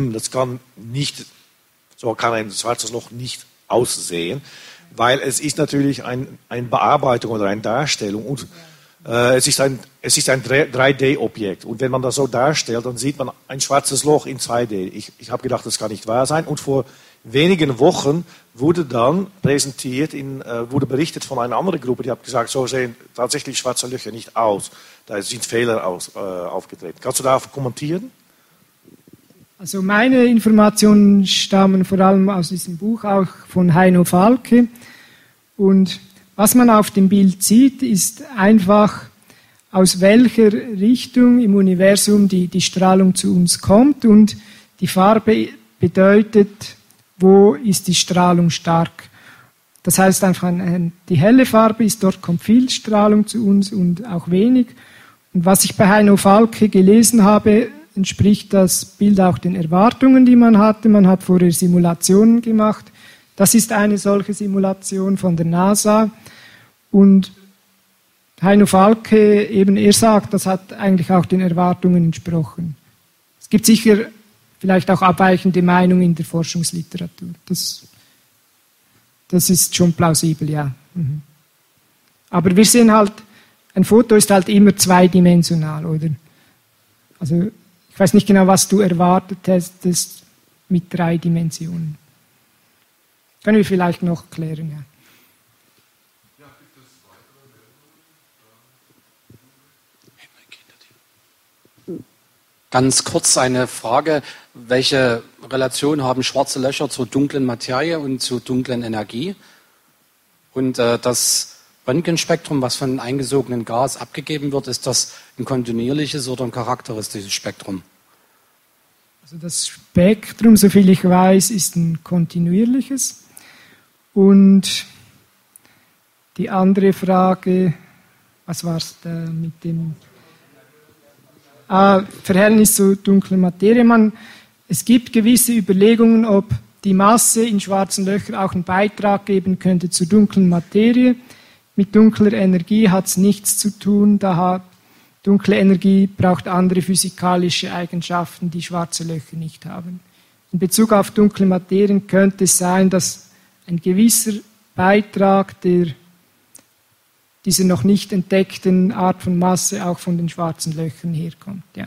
Speaker 12: so kann ein schwarzes Loch nicht aussehen, weil es ist natürlich eine Bearbeitung oder eine Darstellung und es ist ein 3D-Objekt. Und wenn man das so darstellt, dann sieht man ein schwarzes Loch in 2D. Ich habe gedacht, das kann nicht wahr sein. Und vor wenigen Wochen wurde dann wurde berichtet von einer anderen Gruppe, die hat gesagt, so sehen tatsächlich schwarze Löcher nicht aus. Da sind Fehler aufgetreten. Kannst du darauf kommentieren?
Speaker 2: Also meine Informationen stammen vor allem aus diesem Buch, auch von Heino Falke. Und was man auf dem Bild sieht, ist einfach, aus welcher Richtung im Universum die Strahlung zu uns kommt. Und die Farbe bedeutet, wo ist die Strahlung stark. Das heißt einfach, die helle Farbe ist, dort kommt viel Strahlung zu uns und auch wenig. Und was ich bei Heino Falke gelesen habe, entspricht das Bild auch den Erwartungen, die man hatte. Man hat vorher Simulationen gemacht. Das ist eine solche Simulation von der NASA. Und Heino Falke, eben er sagt, das hat eigentlich auch den Erwartungen entsprochen. Es gibt sicher vielleicht auch abweichende Meinungen in der Forschungsliteratur. Das ist schon plausibel, ja. Mhm. Aber wir sehen halt, ein Foto ist halt immer zweidimensional, oder? Also ich weiß nicht genau, was du erwartet hättest mit 3 Dimensionen. Können wir vielleicht noch klären, ja.
Speaker 13: Ganz kurz eine Frage. Welche Relation haben schwarze Löcher zur dunklen Materie und zur dunklen Energie? Und das Röntgenspektrum, was von eingesogenem Gas abgegeben wird, ist das ein kontinuierliches oder ein charakteristisches Spektrum?
Speaker 2: Also das Spektrum, soviel ich weiß, ist ein kontinuierliches. Und die andere Frage, was war es da mit dem Verhältnis zur dunklen Materie? Es gibt gewisse Überlegungen, ob die Masse in schwarzen Löchern auch einen Beitrag geben könnte zur dunklen Materie. Mit dunkler Energie hat es nichts zu tun, dunkle Energie braucht andere physikalische Eigenschaften, die schwarze Löcher nicht haben. In Bezug auf dunkle Materien könnte es sein, dass ein gewisser Beitrag dieser noch nicht entdeckten Art von Masse auch von den schwarzen Löchern herkommt. Ja.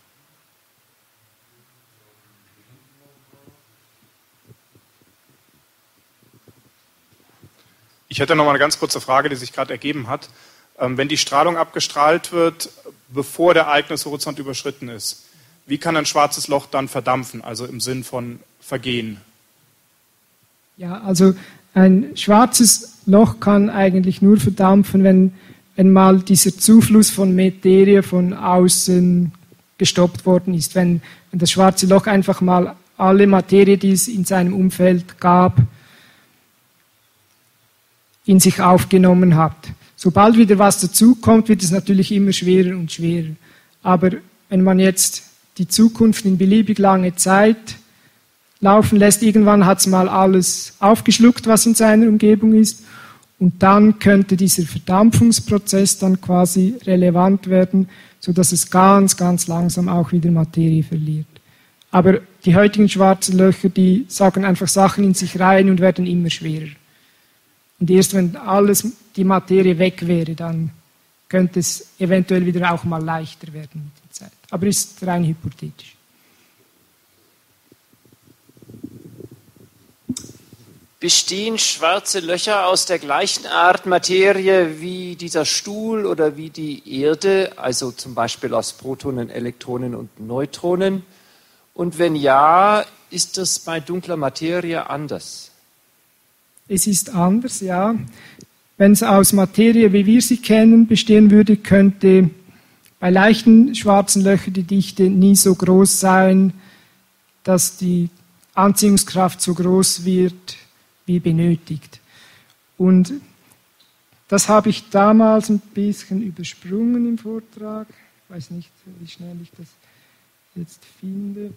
Speaker 8: Ich hätte noch mal eine ganz kurze Frage, die sich gerade ergeben hat. Wenn die Strahlung abgestrahlt wird, bevor der Ereignishorizont überschritten ist, wie kann ein schwarzes Loch dann verdampfen, also im Sinn von vergehen?
Speaker 2: Ja, also ein schwarzes Loch kann eigentlich nur verdampfen, wenn mal dieser Zufluss von Materie von außen gestoppt worden ist. Wenn das schwarze Loch einfach mal alle Materie, die es in seinem Umfeld gab, in sich aufgenommen hat. sobald wieder was dazukommt, wird es natürlich immer schwerer und schwerer. Aber wenn man jetzt die Zukunft in beliebig lange Zeit laufen lässt, irgendwann hat es mal alles aufgeschluckt, was in seiner Umgebung ist, und dann könnte dieser Verdampfungsprozess dann quasi relevant werden, sodass es ganz, ganz langsam auch wieder Materie verliert. Aber die heutigen schwarzen Löcher, die sagen einfach Sachen in sich rein und werden immer schwerer. Und erst wenn die Materie weg wäre, dann könnte es eventuell wieder auch mal leichter werden mit der Zeit. Aber ist rein hypothetisch.
Speaker 4: Bestehen schwarze Löcher aus der gleichen Art Materie wie dieser Stuhl oder wie die Erde, also zum Beispiel aus Protonen, Elektronen und Neutronen? Und wenn ja, ist das bei dunkler Materie anders?
Speaker 2: Es ist anders, ja. Wenn es aus Materie, wie wir sie kennen, bestehen würde, könnte bei leichten schwarzen Löchern die Dichte nie so groß sein, dass die Anziehungskraft so groß wird, wie benötigt. Und das habe ich damals ein bisschen übersprungen im Vortrag. Ich weiß nicht, wie schnell ich das jetzt finde.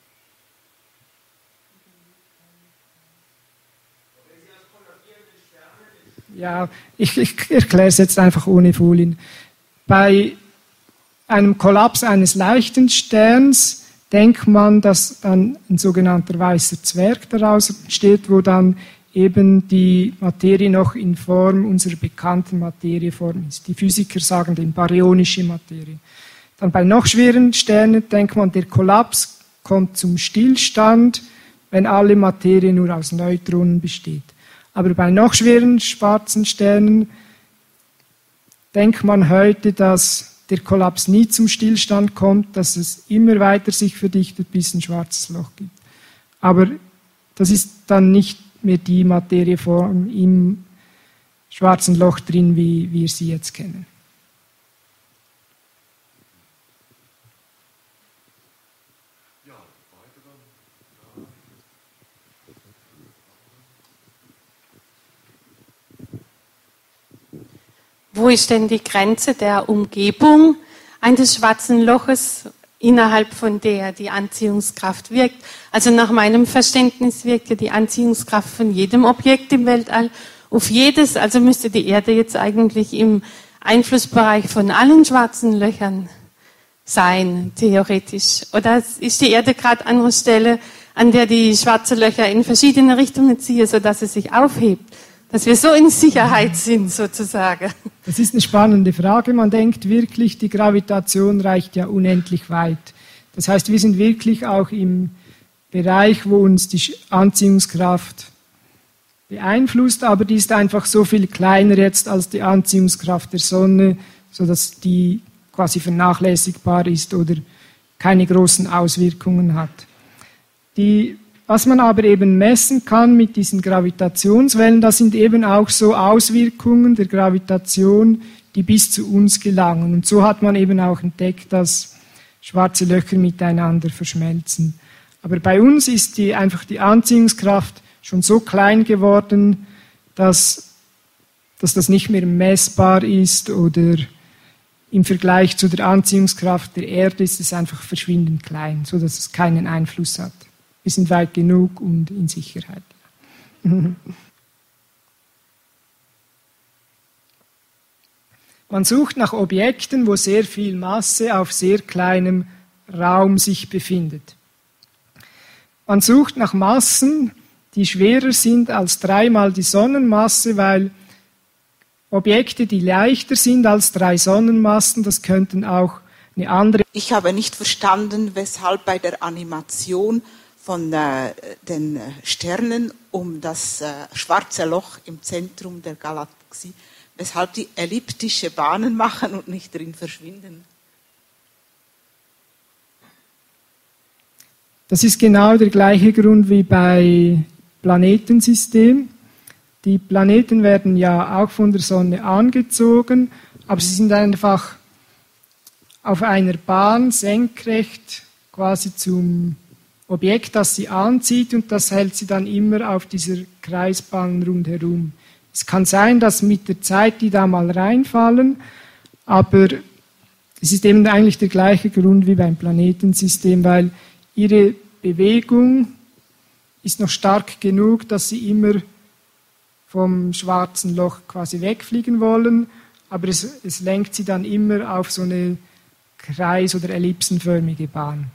Speaker 2: Ja, ich erkläre es jetzt einfach ohne Folien. Bei einem Kollaps eines leichten Sterns denkt man, dass dann ein sogenannter weißer Zwerg daraus entsteht, wo dann eben die Materie noch in Form unserer bekannten Materieform ist. Die Physiker sagen dem baryonische Materie. Dann bei noch schweren Sternen denkt man, der Kollaps kommt zum Stillstand, wenn alle Materie nur aus Neutronen besteht. Aber bei noch schweren schwarzen Sternen denkt man heute, dass der Kollaps nie zum Stillstand kommt, dass es immer weiter sich verdichtet, bis es ein schwarzes Loch gibt. Aber das ist dann nicht mehr die Materieform im schwarzen Loch drin, wie wir sie jetzt kennen.
Speaker 14: Wo ist denn die Grenze der Umgebung eines schwarzen Loches, innerhalb von der die Anziehungskraft wirkt? Also nach meinem Verständnis wirkt ja die Anziehungskraft von jedem Objekt im Weltall auf jedes, also müsste die Erde jetzt eigentlich im Einflussbereich von allen schwarzen Löchern sein, theoretisch. Oder ist die Erde gerade an einer Stelle, an der die schwarzen Löcher in verschiedene Richtungen ziehen, sodass es sich aufhebt? Dass wir so in Sicherheit sind, sozusagen.
Speaker 2: Das ist eine spannende Frage. Man denkt wirklich, die Gravitation reicht ja unendlich weit. Das heißt, wir sind wirklich auch im Bereich, wo uns die Anziehungskraft beeinflusst, aber die ist einfach so viel kleiner jetzt als die Anziehungskraft der Sonne, sodass die quasi vernachlässigbar ist oder keine großen Auswirkungen hat. Was man aber eben messen kann mit diesen Gravitationswellen, das sind eben auch so Auswirkungen der Gravitation, die bis zu uns gelangen. Und so hat man eben auch entdeckt, dass schwarze Löcher miteinander verschmelzen. Aber bei uns ist einfach die Anziehungskraft schon so klein geworden, dass das nicht mehr messbar ist, oder im Vergleich zu der Anziehungskraft der Erde ist es einfach verschwindend klein, sodass es keinen Einfluss hat. Wir sind weit genug und in Sicherheit. Man sucht nach Objekten, wo sehr viel Masse auf sehr kleinem Raum sich befindet. Man sucht nach Massen, die schwerer sind als 3-mal die Sonnenmasse, weil Objekte, die leichter sind als 3 Sonnenmassen, das könnten auch eine andere...
Speaker 15: Ich habe nicht verstanden, weshalb bei der Animation von den Sternen um das schwarze Loch im Zentrum der Galaxie, weshalb die elliptische Bahnen machen und nicht drin verschwinden.
Speaker 2: Das ist genau der gleiche Grund wie bei Planetensystem. Die Planeten werden ja auch von der Sonne angezogen, aber sie sind einfach auf einer Bahn senkrecht quasi zum Objekt, das sie anzieht, und das hält sie dann immer auf dieser Kreisbahn rundherum. Es kann sein, dass mit der Zeit die da mal reinfallen, aber es ist eben eigentlich der gleiche Grund wie beim Planetensystem, weil ihre Bewegung ist noch stark genug, dass sie immer vom schwarzen Loch quasi wegfliegen wollen, aber es lenkt sie dann immer auf so eine kreis- oder ellipsenförmige Bahn.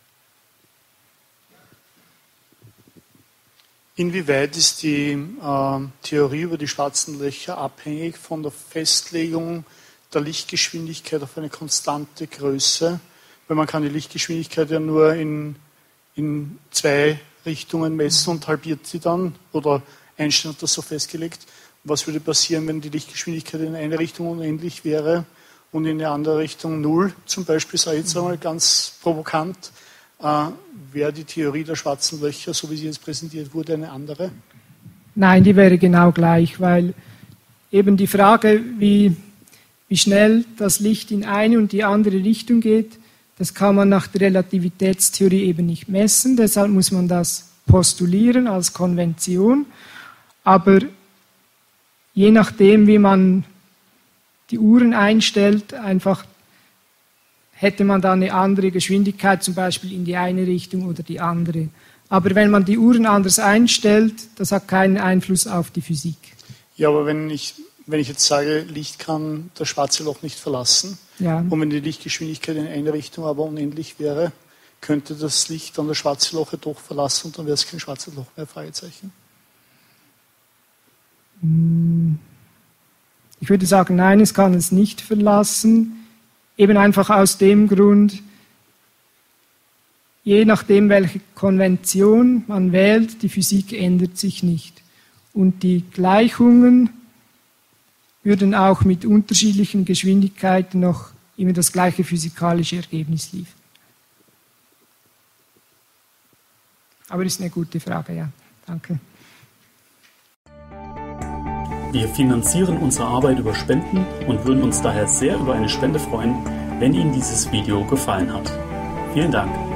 Speaker 9: Inwieweit ist die Theorie über die schwarzen Löcher abhängig von der Festlegung der Lichtgeschwindigkeit auf eine konstante Größe? Weil man kann die Lichtgeschwindigkeit ja nur in 2 Richtungen messen und halbiert sie dann, oder Einstein hat das so festgelegt. Was würde passieren, wenn die Lichtgeschwindigkeit in eine Richtung unendlich wäre und in eine andere Richtung 0? Zum Beispiel, sage ich jetzt einmal ganz provokant, wäre die Theorie der schwarzen Löcher, so wie sie jetzt präsentiert wurde, eine andere?
Speaker 2: Nein, die wäre genau gleich, weil eben die Frage, wie schnell das Licht in eine und die andere Richtung geht, das kann man nach der Relativitätstheorie eben nicht messen, deshalb muss man das postulieren als Konvention, aber je nachdem, wie man die Uhren einstellt, einfach hätte man da eine andere Geschwindigkeit, zum Beispiel in die eine Richtung oder die andere. Aber wenn man die Uhren anders einstellt, das hat keinen Einfluss auf die Physik.
Speaker 9: Ja, aber wenn ich jetzt sage, Licht kann das schwarze Loch nicht verlassen,
Speaker 2: ja.
Speaker 9: Und wenn die Lichtgeschwindigkeit in eine Richtung aber unendlich wäre, könnte das Licht dann das schwarze Loch doch verlassen und dann wäre es kein schwarzes Loch mehr, Fragezeichen.
Speaker 2: Ich würde sagen, nein, es kann es nicht verlassen. Eben einfach aus dem Grund, je nachdem, welche Konvention man wählt, die Physik ändert sich nicht. Und die Gleichungen würden auch mit unterschiedlichen Geschwindigkeiten noch immer das gleiche physikalische Ergebnis liefern. Aber ist eine gute Frage, ja. Danke.
Speaker 3: Wir finanzieren unsere Arbeit über Spenden und würden uns daher sehr über eine Spende freuen, wenn Ihnen dieses Video gefallen hat. Vielen Dank.